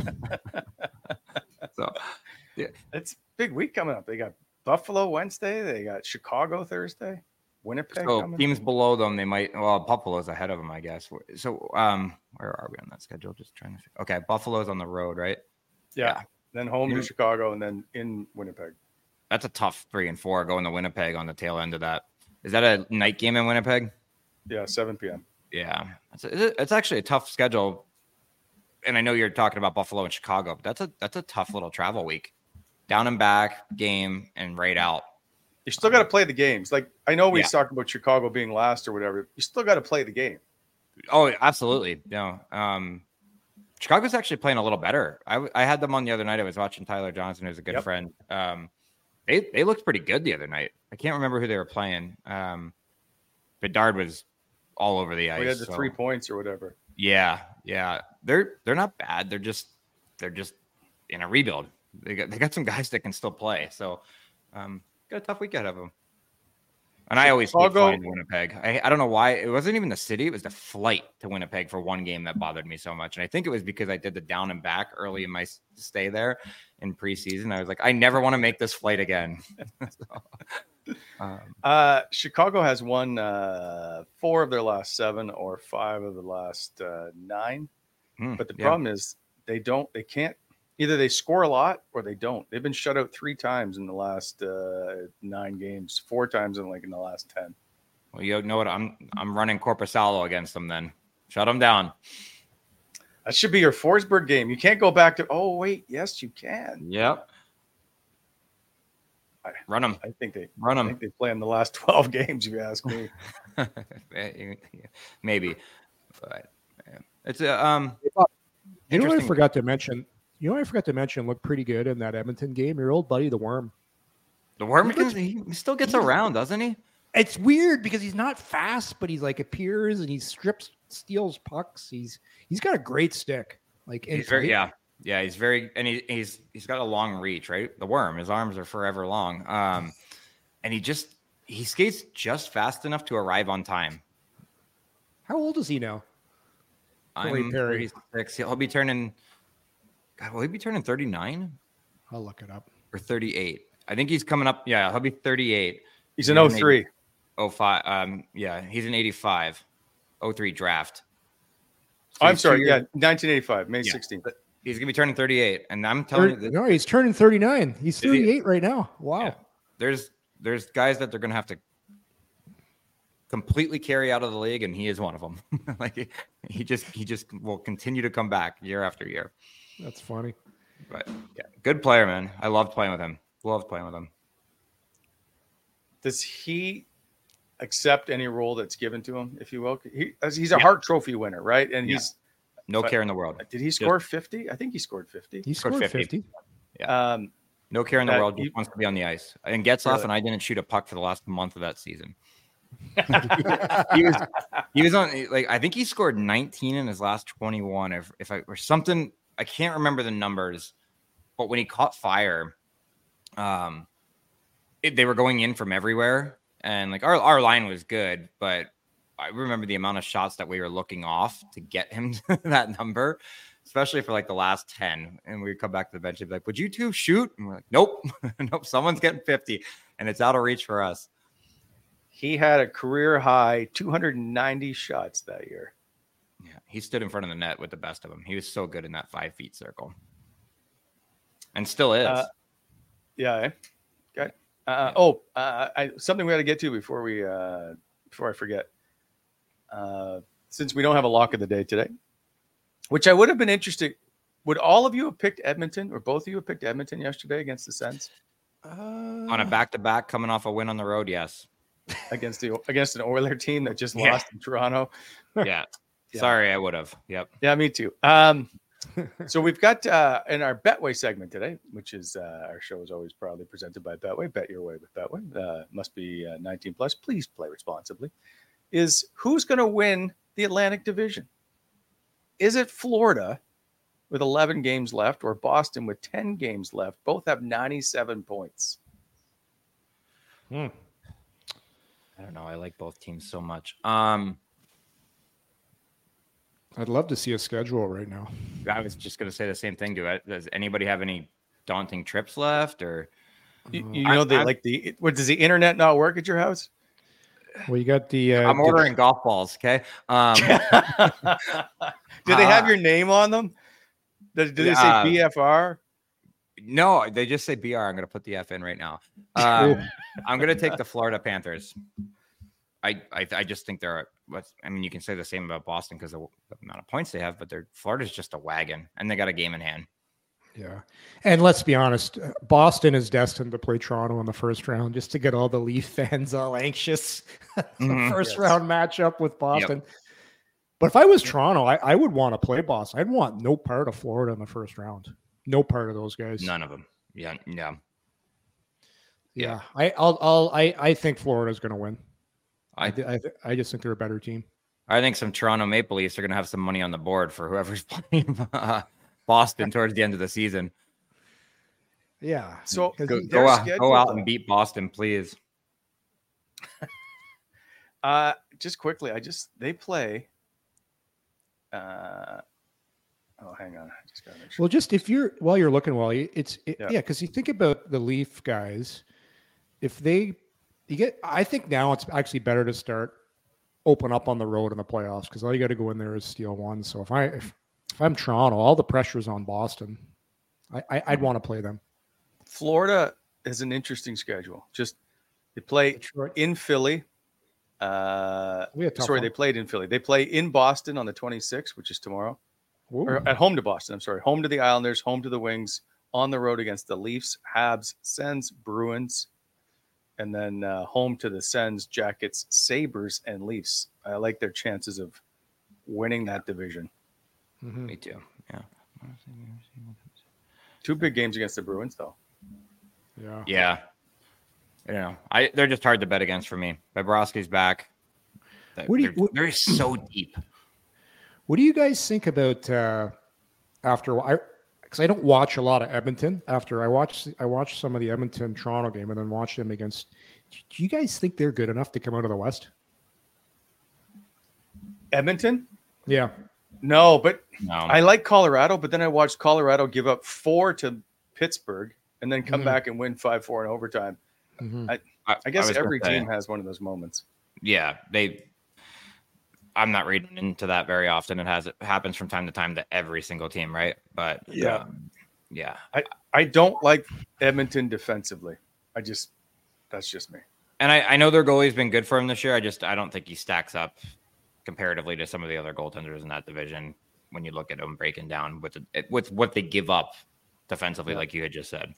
So, yeah. It's a big week coming up. They got Buffalo Wednesday. They got Chicago Thursday. Winnipeg So coming. teams below them, they might. Well, Buffalo's ahead of them, I guess. So, um, where are we on that schedule? Just trying to. Okay, Buffalo's on the road, right? Yeah. Yeah. Then home Yeah. to Chicago and then in Winnipeg. That's a tough three and four going to Winnipeg on the tail end of that. Is that a night game in Winnipeg? Yeah, seven p.m. Yeah, it's, a, it's actually a tough schedule. And I know you're talking about Buffalo and Chicago, but that's a that's a tough little travel week. Down and back game and right out. You still got to play the games. Like I know we Yeah. talked about Chicago being last or whatever. You still got to play the game. Oh, absolutely. No. Um, Chicago's actually playing a little better. I, I had them on the other night. I was watching Tyler Johnson, who's a good yep. friend. Um, they they looked pretty good the other night. I can't remember who they were playing. Um, Bedard was all over the ice. We had the so. three points or whatever. Yeah, yeah. They're they're not bad. They're just they're just in a rebuild. They got they got some guys that can still play. So um, got a tough week ahead of them. And I always hate flying to Winnipeg. I, I don't know why. It wasn't even the city. It was the flight to Winnipeg for one game that bothered me so much. And I think it was because I did the down and back early in my stay there in preseason. I was like, I never want to make this flight again. so, um, uh, Chicago has won uh, four of their last seven or five of the last uh, nine. Hmm, but the yeah. problem is they don't, they can't, either they score a lot or they don't. They've been shut out three times in the last uh, nine games, four times in like in the last ten. Well, you know what? I'm I'm running Korpisalo against them then. Shut them down. That should be your Forsberg game. You can't go back to, oh, wait. Yes, you can. Yep. I, Run them. I think they run them. I think they play in the last twelve games, if you ask me. Maybe. But yeah. It's a um you know what I forgot to mention? You know, I forgot to mention, looked pretty good in that Edmonton game. Your old buddy, the Worm. The Worm, he, he still gets around, doesn't he? It's weird because he's not fast, but he's like appears and he strips, steals pucks. He's he's got a great stick. Like he's very, yeah, yeah. He's very, and he, he's he's got a long reach, right? The Worm, his arms are forever long. Um, and he just he skates just fast enough to arrive on time. How old is he now? I'm thirty-six. He'll be turning. God, will he be turning thirty-nine? I'll look it up. Or thirty-eight. I think he's coming up. Yeah, he'll be thirty-eight. He's an oh three. oh five. Um, yeah, he's an eighty-five. oh three draft. So I'm sorry. Years. Yeah, nineteen eighty-five, May yeah. sixteenth. He's going to be turning thirty-eight. And I'm telling thirty, you. That, no, he's turning thirty-nine. He's thirty-eight he, right now. Wow. Yeah, there's there's guys that they're going to have to completely carry out of the league, and he is one of them. like he, he just he just will continue to come back year after year. That's funny. But yeah, good player, man. I loved playing with him. Loved playing with him. Does he accept any role that's given to him, if you will? He, he's a yeah. Hart Trophy winner, right? And yeah. he's no but, care in the world. Did he score just, fifty? I think he scored fifty. He scored fifty. fifty. Yeah. Um, no care in the world. Just wants to be on the ice. And Getzlaf really? and I didn't shoot a puck for the last month of that season. he was he was on like I think he scored nineteen in his last twenty-one if if I or something. I can't remember the numbers, but when he caught fire, um, it, they were going in from everywhere, and like our our line was good, but I remember the amount of shots that we were looking off to get him to that number, especially for like the last ten. And we'd come back to the bench and be like, "Would you two shoot?" And we're like, "Nope, nope, someone's getting fifty," and it's out of reach for us. He had a career high two hundred ninety shots that year. Yeah, he stood in front of the net with the best of them. He was so good in that five feet circle, and still is. Uh, yeah. Okay. Uh, oh, uh, I, something we got to get to before we uh, before I forget. Uh, since we don't have a lock of the day today, which I would have been interested. Would all of you have picked Edmonton, or both of you have picked Edmonton yesterday against the Sens? Uh, on a back-to-back, coming off a win on the road, yes. Against the against an Oiler team that just yeah. lost in Toronto. Yeah. Yeah. Sorry, I would have. Yep. Yeah, me too. Um, so we've got uh, in our Betway segment today, which is uh, our show is always proudly presented by Betway. Bet your way with Betway. Uh, must be uh, nineteen plus. Please play responsibly. Is who's going to win the Atlantic Division? Is it Florida with eleven games left, or Boston with ten games left? Both have ninety-seven points. Hmm. I don't know. I like both teams so much. Um. I'd love to see a schedule right now. I was just going to say the same thing. Do I, does anybody have any daunting trips left, or you, you know, they like the what? Does the internet not work at your house? Well, you got the. Uh, I'm ordering the, golf balls. Okay. Um, do they have uh, your name on them? Do, do they say uh, B F R? No, they just say B R. I'm going to put the F in right now. Um, I'm going to take the Florida Panthers. I, I I just think they're. I mean, you can say the same about Boston because of the amount of points they have, but they're Florida's just a wagon, and they got a game in hand. Yeah, and let's be honest, Boston is destined to play Toronto in the first round just to get all the Leaf fans all anxious. the mm-hmm. first yes. round matchup with Boston. Yep. But if I was Toronto, I, I would want to play Boston. I'd want no part of Florida in the first round. No part of those guys. None of them. Yeah, yeah, yeah. yeah. I, I'll, I'll, I, I think Florida's going to win. I, I, I, I just think they're a better team. I think some Toronto Maple Leafs are going to have some money on the board for whoever's playing uh, Boston towards the end of the season. Yeah. So go, go, out, go out and beat Boston, please. uh, just quickly, I just they play. Uh, oh, hang on. I just gotta make sure. Well, just if you're while you're looking, while you, it's it, yeah, because yeah, you think about the Leaf guys, if they you get, I think now it's actually better to start open up on the road in the playoffs because all you got to go in there is steal one. So if I if, if I'm Toronto, all the pressure's on Boston. I, I I'd want to play them. Florida is an interesting schedule. Just they play Detroit. in Philly. Uh, sorry, one. they played in Philly. They play in Boston on the twenty-sixth, which is tomorrow. Ooh. Or at home to Boston. I'm sorry, home to the Islanders, home to the Wings, on the road against the Leafs, Habs, Sens, Bruins, and then uh, home to the Sens, Jackets, Sabres, and Leafs. I like their chances of winning that division. Mm-hmm. Me too. Yeah. Two big games against the Bruins, though. Yeah. Yeah. You know, I they're just hard to bet against for me. Bobrovsky's back. What do you, they're, what, they're so deep. What do you guys think about uh, after I? Because I don't watch a lot of Edmonton. After I watched, I watched some of the Edmonton Toronto game and then watched them against. Do you guys think they're good enough to come out of the West? Edmonton? Yeah. No, but no. I like Colorado. But then I watched Colorado give up four to Pittsburgh and then come mm-hmm. back and win five four in overtime. Mm-hmm. I, I guess I every team say, has one of those moments. Yeah, they. I'm not reading into that very often. It has it happens from time to time to every single team, right? But yeah, um, yeah. I, I don't like Edmonton defensively. I just that's just me. And I, I know their goalie's been good for him this year. I just I don't think he stacks up comparatively to some of the other goaltenders in that division when you look at them breaking down with the, with what they give up defensively, yeah. like you had just said.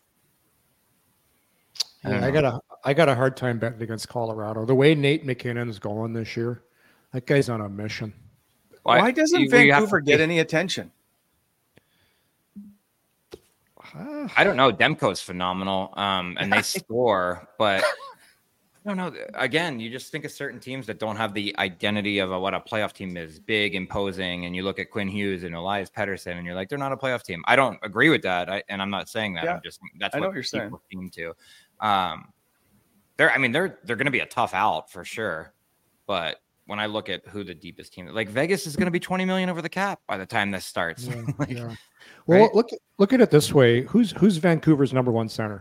Yeah, I, I got a I got a hard time betting against Colorado. The way Nate McKinnon's going this year, that guy's on a mission. Why, Why doesn't you, Vancouver you get any attention? I don't know. Demko's phenomenal, um, and they score, but I don't know. Again, you just think of certain teams that don't have the identity of a, what a playoff team is, big, imposing, and you look at Quinn Hughes and Elias Pettersson, and you're like, they're not a playoff team. I don't agree with that, I, and I'm not saying that. Yeah. I'm just that's I what, know what you're saying. Team to. Um, they're, I mean, they're they're going to be a tough out for sure, but when I look at who the deepest team, like Vegas is going to be twenty million over the cap by the time this starts. Yeah, like, yeah. Well, right? look look at it this way: who's who's Vancouver's number one center?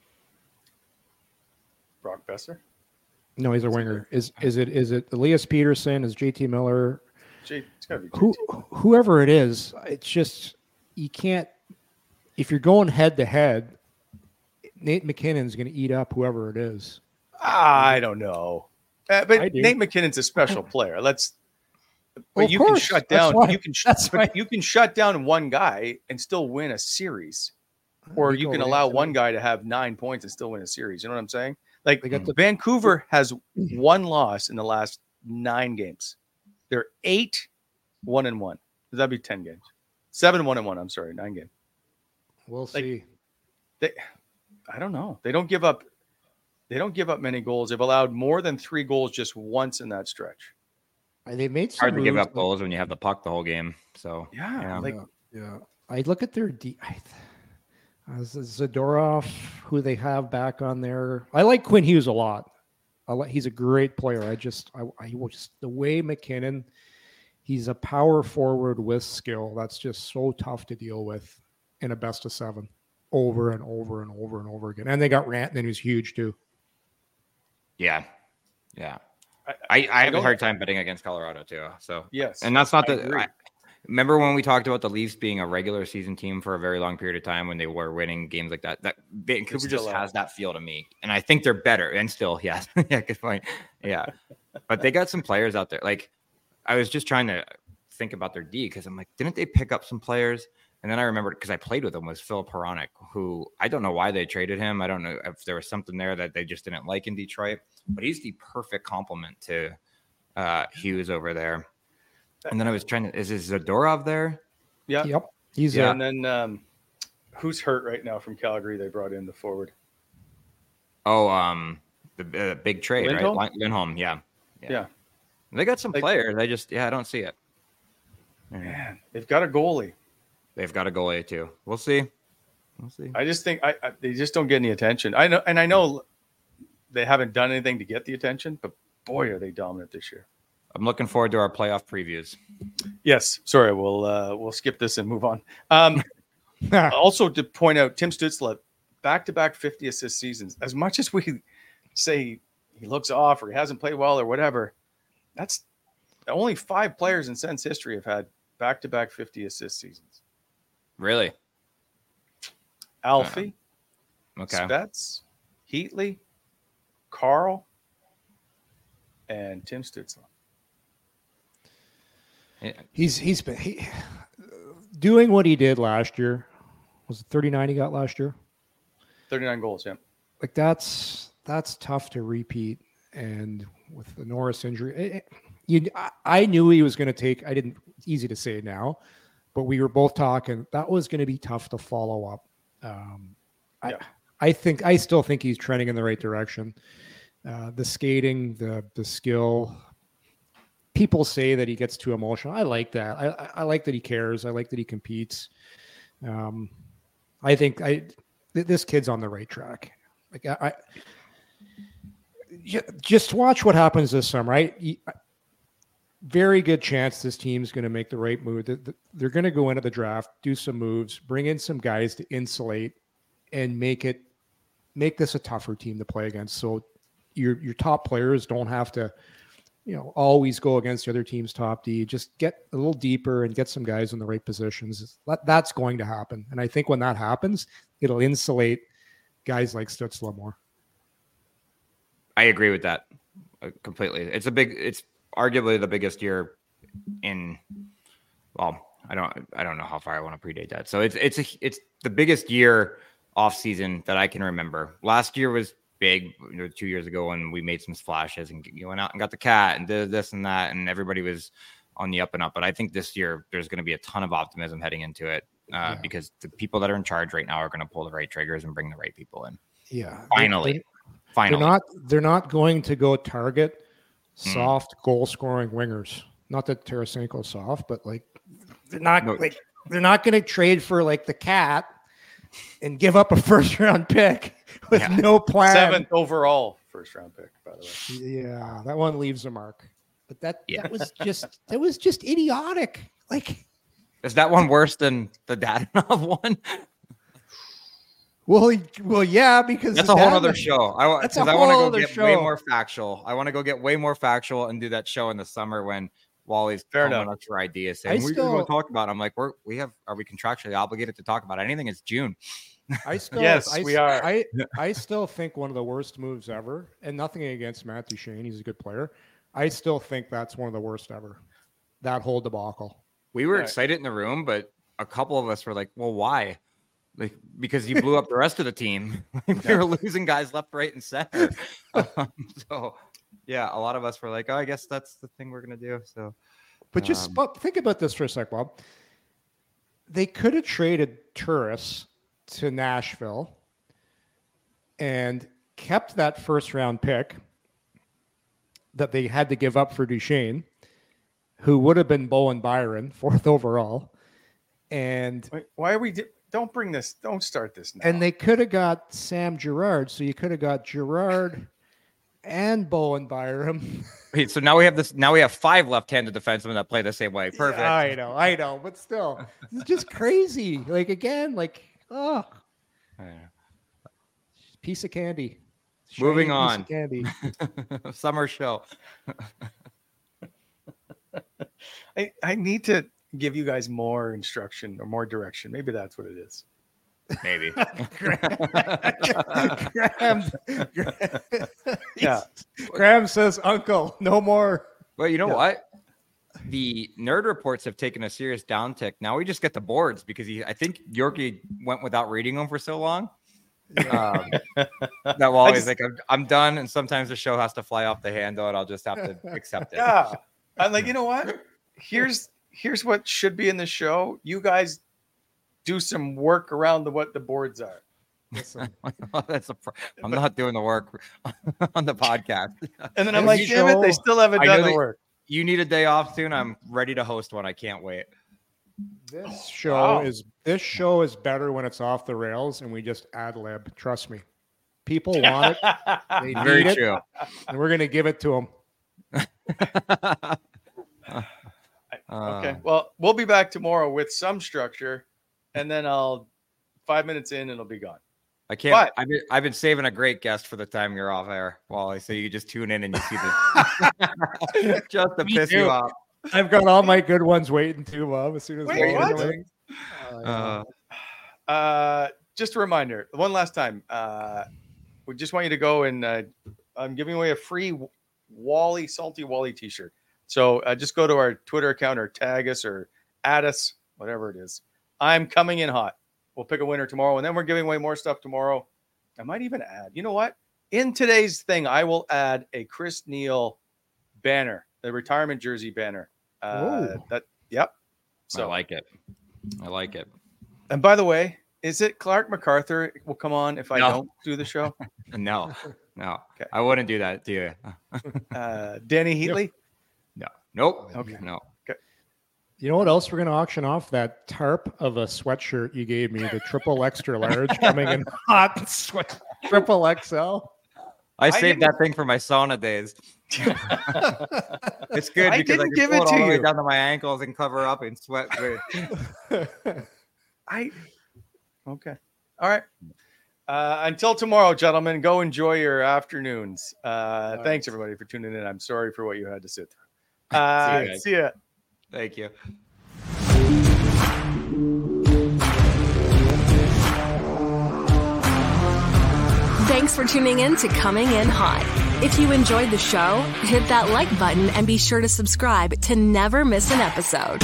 Brock Besser. No, he's a winger. Is is it is it Elias Peterson? Is J T Miller? J, it's gotta be Who, whoever it is, it's just you can't. If you're going head to head, Nate McKinnon's going to eat up whoever it is. I don't know, uh, but Nate McKinnon's a special player. Let's. But well, you course. can shut down. You can shut. But you can shut down one guy and still win a series, or you can allow one guy to have nine points and still win a series. You know what I'm saying? Like the, Vancouver has one loss in the last nine games. They're eight, one and one. That'd be ten games. Seven, one and one. I'm sorry, nine games. We'll like, see. They, I don't know. They don't give up. They don't give up many goals. They've allowed more than three goals just once in that stretch. They made some hard to moves, give up goals when you have the puck the whole game. So yeah, yeah. like yeah. I look at their D. I, Uh, Zadorov, who they have back on there. I like Quinn Hughes a lot. I like, he's a great player. I just, I, I just the way McKinnon, he's a power forward with skill. That's just so tough to deal with in a best of seven, over and over and over and over again. And they got Rantanen, who's huge too. Yeah, yeah. I, I, I have a hard time betting against Colorado too. So yes, and that's not the. I, Remember when we talked about the Leafs being a regular season team for a very long period of time when they were winning games like that? That Vancouver just has that feel to me, and I think they're better. And still, yes, yeah, good point. Yeah, but they got some players out there. Like I was just trying to think about their D because I'm like, didn't they pick up some players? And then I remembered because I played with him was Phil Peronic, who I don't know why they traded him. I don't know if there was something there that they just didn't like in Detroit, but he's the perfect complement to uh, Hughes over there. And then I was trying to, is, is Zadorov there? Yeah. Yep. He's yeah. uh, And then um, who's hurt right now from Calgary? They brought in the forward. Oh, um, the uh, big trade, Lindholm? right? Lindholm, yeah. Yeah. yeah. They got some like, players. I just, yeah, I don't see it. Man, they've got a goalie. They've got a goalie too. We'll see. We'll see. I just think I, I they just don't get any attention. I know, and I know they haven't done anything to get the attention, but boy, are they dominant this year. I'm looking forward to our playoff previews. Yes. Sorry, we'll uh, we'll skip this and move on. Um, also, to point out, Tim Stützle, back-to-back fifty assist seasons. As much as we say he looks off or he hasn't played well or whatever, that's only five players in Sens history have had back-to-back fifty assist seasons. Really? Alfie, uh, okay. Spets, Heatley, Carl, and Tim Stützle. Yeah. He's he's been he, doing what he did last year. Was it thirty-nine he got last year? thirty-nine goals, yeah. Like that's that's tough to repeat. And with the Norris injury, it, you I, I knew he was going to take. I didn't. Easy to say now, but we were both talking. That was going to be tough to follow up. Um, yeah. I I think I still think he's trending in the right direction. Uh, the skating, the the skill. People say that he gets too emotional. I like that. I, I like that he cares. I like that he competes. Um, I think I th- this kid's on the right track. Like I, I just watch what happens this summer. Right, very good chance this team's going to make the right move. They're going to go into the draft, do some moves, bring in some guys to insulate, and make it make this a tougher team to play against. So your your top players don't have to, you know, always go against the other team's top D. Just get a little deeper and get some guys in the right positions. That, that's going to happen. And I think when that happens, it'll insulate guys like Stützle more. I agree with that completely. It's a big, it's arguably the biggest year in, well, I don't, I don't know how far I want to predate that. So it's, it's, a, it's the biggest year off season that I can remember. Last year was big, you know, two years ago when we made some splashes and you went out and got the cat and did this and that, and everybody was on the up and up. But I think this year there's going to be a ton of optimism heading into it uh, yeah. because the people that are in charge right now are going to pull the right triggers and bring the right people in. Yeah, finally, they're, finally, they're not they're not going to go target soft mm. goal scoring wingers. Not that Tarasenko's soft, but like they're not no. like they're not going to trade for like the cat and give up a first round pick with yeah. no plan. Seventh overall first round pick, by the way. Yeah, that one leaves a mark. But that yeah. that was just that was just idiotic. Like, is that one worse than the Dadonov one? Well, well, yeah, because that's a whole other show. I that's because I want to go get show. way more factual. I want to go get way more factual and do that show in the summer when Wally's fair enough for ideas. Saying we're going to talk about. I'm like, we're we have are we contractually obligated to talk about anything? It's June. I still, yes, I, we are. I, I still think one of the worst moves ever, and nothing against Matt Duchene. He's a good player. I still think that's one of the worst ever. That whole debacle. We were right. excited in the room, but a couple of us were like, well, why? Like, because you blew up the rest of the team. Like, we were losing guys left, right, and center. um, so, yeah, a lot of us were like, oh, I guess that's the thing we're going to do. So, But just um, but think about this for a sec, Bob. They could have traded Turris to Nashville and kept that first round pick that they had to give up for Duchene, who would have been Bowen Byron, fourth overall. And Wait, why are we di- don't bring this, don't start this now. And they could have got Sam Girard, so you could have got Girard and Bowen Byron. Wait, so now we have this. Now we have five left-handed defensemen that play the same way. Perfect. Yeah, I know, I know, but still, it's just crazy. Like again, like oh, piece of candy. Shiny Moving piece on. Of candy. Summer show. I I need to give you guys more instruction or more direction. Maybe that's what it is. Maybe. Graham, Graham, yeah. Graham says, "Uncle, no more." Well, you know yeah. what? The nerd reports have taken a serious downtick. Now we just get the boards because he, I think Yorkie went without reading them for so long. Um, that Wally's just, like, I'm, I'm done, and sometimes the show has to fly off the handle, and I'll just have to accept it. Yeah, I'm like, you know what? here's here's what should be in the show. You guys do some work around the what the boards are. That's a pro- I'm not doing the work on the podcast. And then I'm like, damn it, they still haven't done the work. You need a day off soon. I'm ready to host one. I can't wait. This show Wow. is this show is better when it's off the rails and we just ad lib. Trust me, people want it. They need Very it, true. and we're gonna give it to them. Okay. Well, we'll be back tomorrow with some structure, and then I'll five minutes in, and it'll be gone. I can't. But- I've been, I've been saving a great guest for the time you're off air, Wally. So you just tune in and you see this just to Me piss too. you off. I've got all my good ones waiting too, Bob. As soon as Wait, we're what? going. Uh, Uh, just a reminder, one last time. Uh, we just want you to go and uh, I'm giving away a free Wally Salty Wally T-shirt. So uh, just go to our Twitter account or tag us or add us, whatever it is. I'm coming in hot. We'll pick a winner tomorrow, and then we're giving away more stuff tomorrow. I might even add, you know what? In today's thing, I will add a Chris Neal banner, the retirement jersey banner. Uh, Ooh. that, yep. so I like it. I like it. And by the way, is it Clark MacArthur will come on if I No. don't do the show? No, no, Okay. I wouldn't do that to you. Uh, Danny Heatley? No, nope. Okay. No. You know what else we're gonna auction off? That tarp of a sweatshirt you gave me, the triple extra large, coming in hot sweat, triple X L. I I saved didn't- that thing for my sauna days. It's good I because I didn't can give pull it it all to the way you. down to my ankles and cover up and sweat. I okay. All right. Uh, until tomorrow, gentlemen, go enjoy your afternoons. Uh, thanks everybody for tuning in. I'm sorry for what you had to sit through. Uh, guys. see ya. Thank you. Thanks for tuning in to Coming In Hot. If you enjoyed the show, hit that like button and be sure to subscribe to never miss an episode.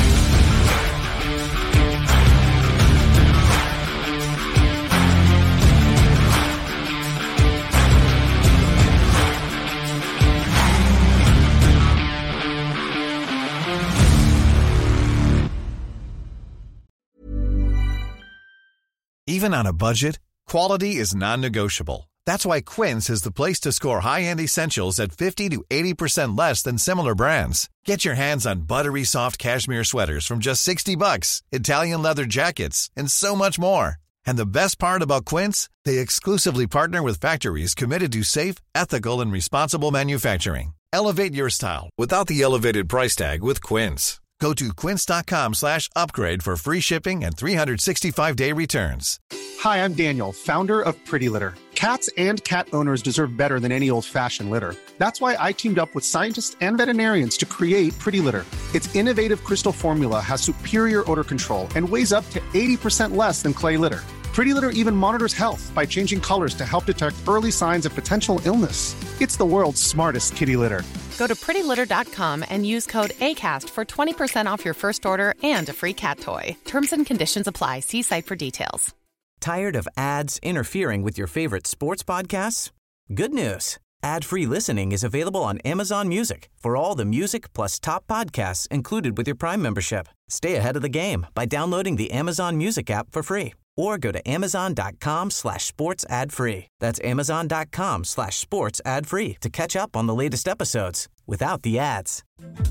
Even on a budget, quality is non-negotiable. That's why Quince is the place to score high-end essentials at fifty to eighty percent less than similar brands. Get your hands on buttery soft cashmere sweaters from just sixty bucks, Italian leather jackets, and so much more. And the best part about Quince, they exclusively partner with factories committed to safe, ethical, and responsible manufacturing. Elevate your style without the elevated price tag with Quince. Go to quince.com slash upgrade for free shipping and three sixty-five day returns. Hi, I'm Daniel, founder of Pretty Litter. Cats and cat owners deserve better than any old-fashioned litter. That's why I teamed up with scientists and veterinarians to create Pretty Litter. Its innovative crystal formula has superior odor control and weighs up to eighty percent less than clay litter. Pretty Litter even monitors health by changing colors to help detect early signs of potential illness. It's the world's smartest kitty litter. Go to pretty litter dot com and use code ACAST for twenty percent off your first order and a free cat toy. Terms and conditions apply. See site for details. Tired of ads interfering with your favorite sports podcasts? Good news. Ad-free listening is available on Amazon Music for all the music plus top podcasts included with your Prime membership. Stay ahead of the game by downloading the Amazon Music app for free or go to amazon.com slash sports ad free. That's amazon.com slash sports ad free to catch up on the latest episodes without the ads.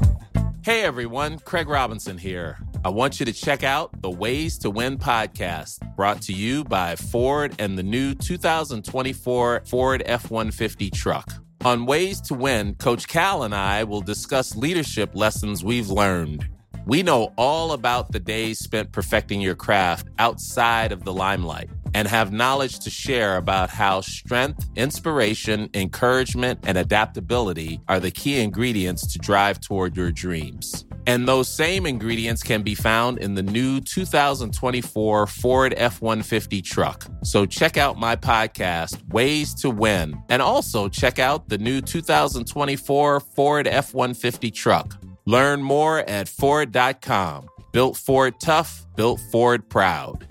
Hey everyone, Craig Robinson here. I want you to check out the Ways to Win podcast, brought to you by Ford and the new two thousand twenty-four Ford F one fifty truck. On Ways to Win, Coach Cal and I will discuss leadership lessons we've learned. We know all about the days spent perfecting your craft outside of the limelight and have knowledge to share about how strength, inspiration, encouragement, and adaptability are the key ingredients to drive toward your dreams. And those same ingredients can be found in the new two thousand twenty-four Ford F one fifty truck. So check out my podcast, Ways to Win, and also check out the new two thousand twenty-four Ford F one fifty truck. Learn more at Ford dot com. Built Ford tough, built Ford proud.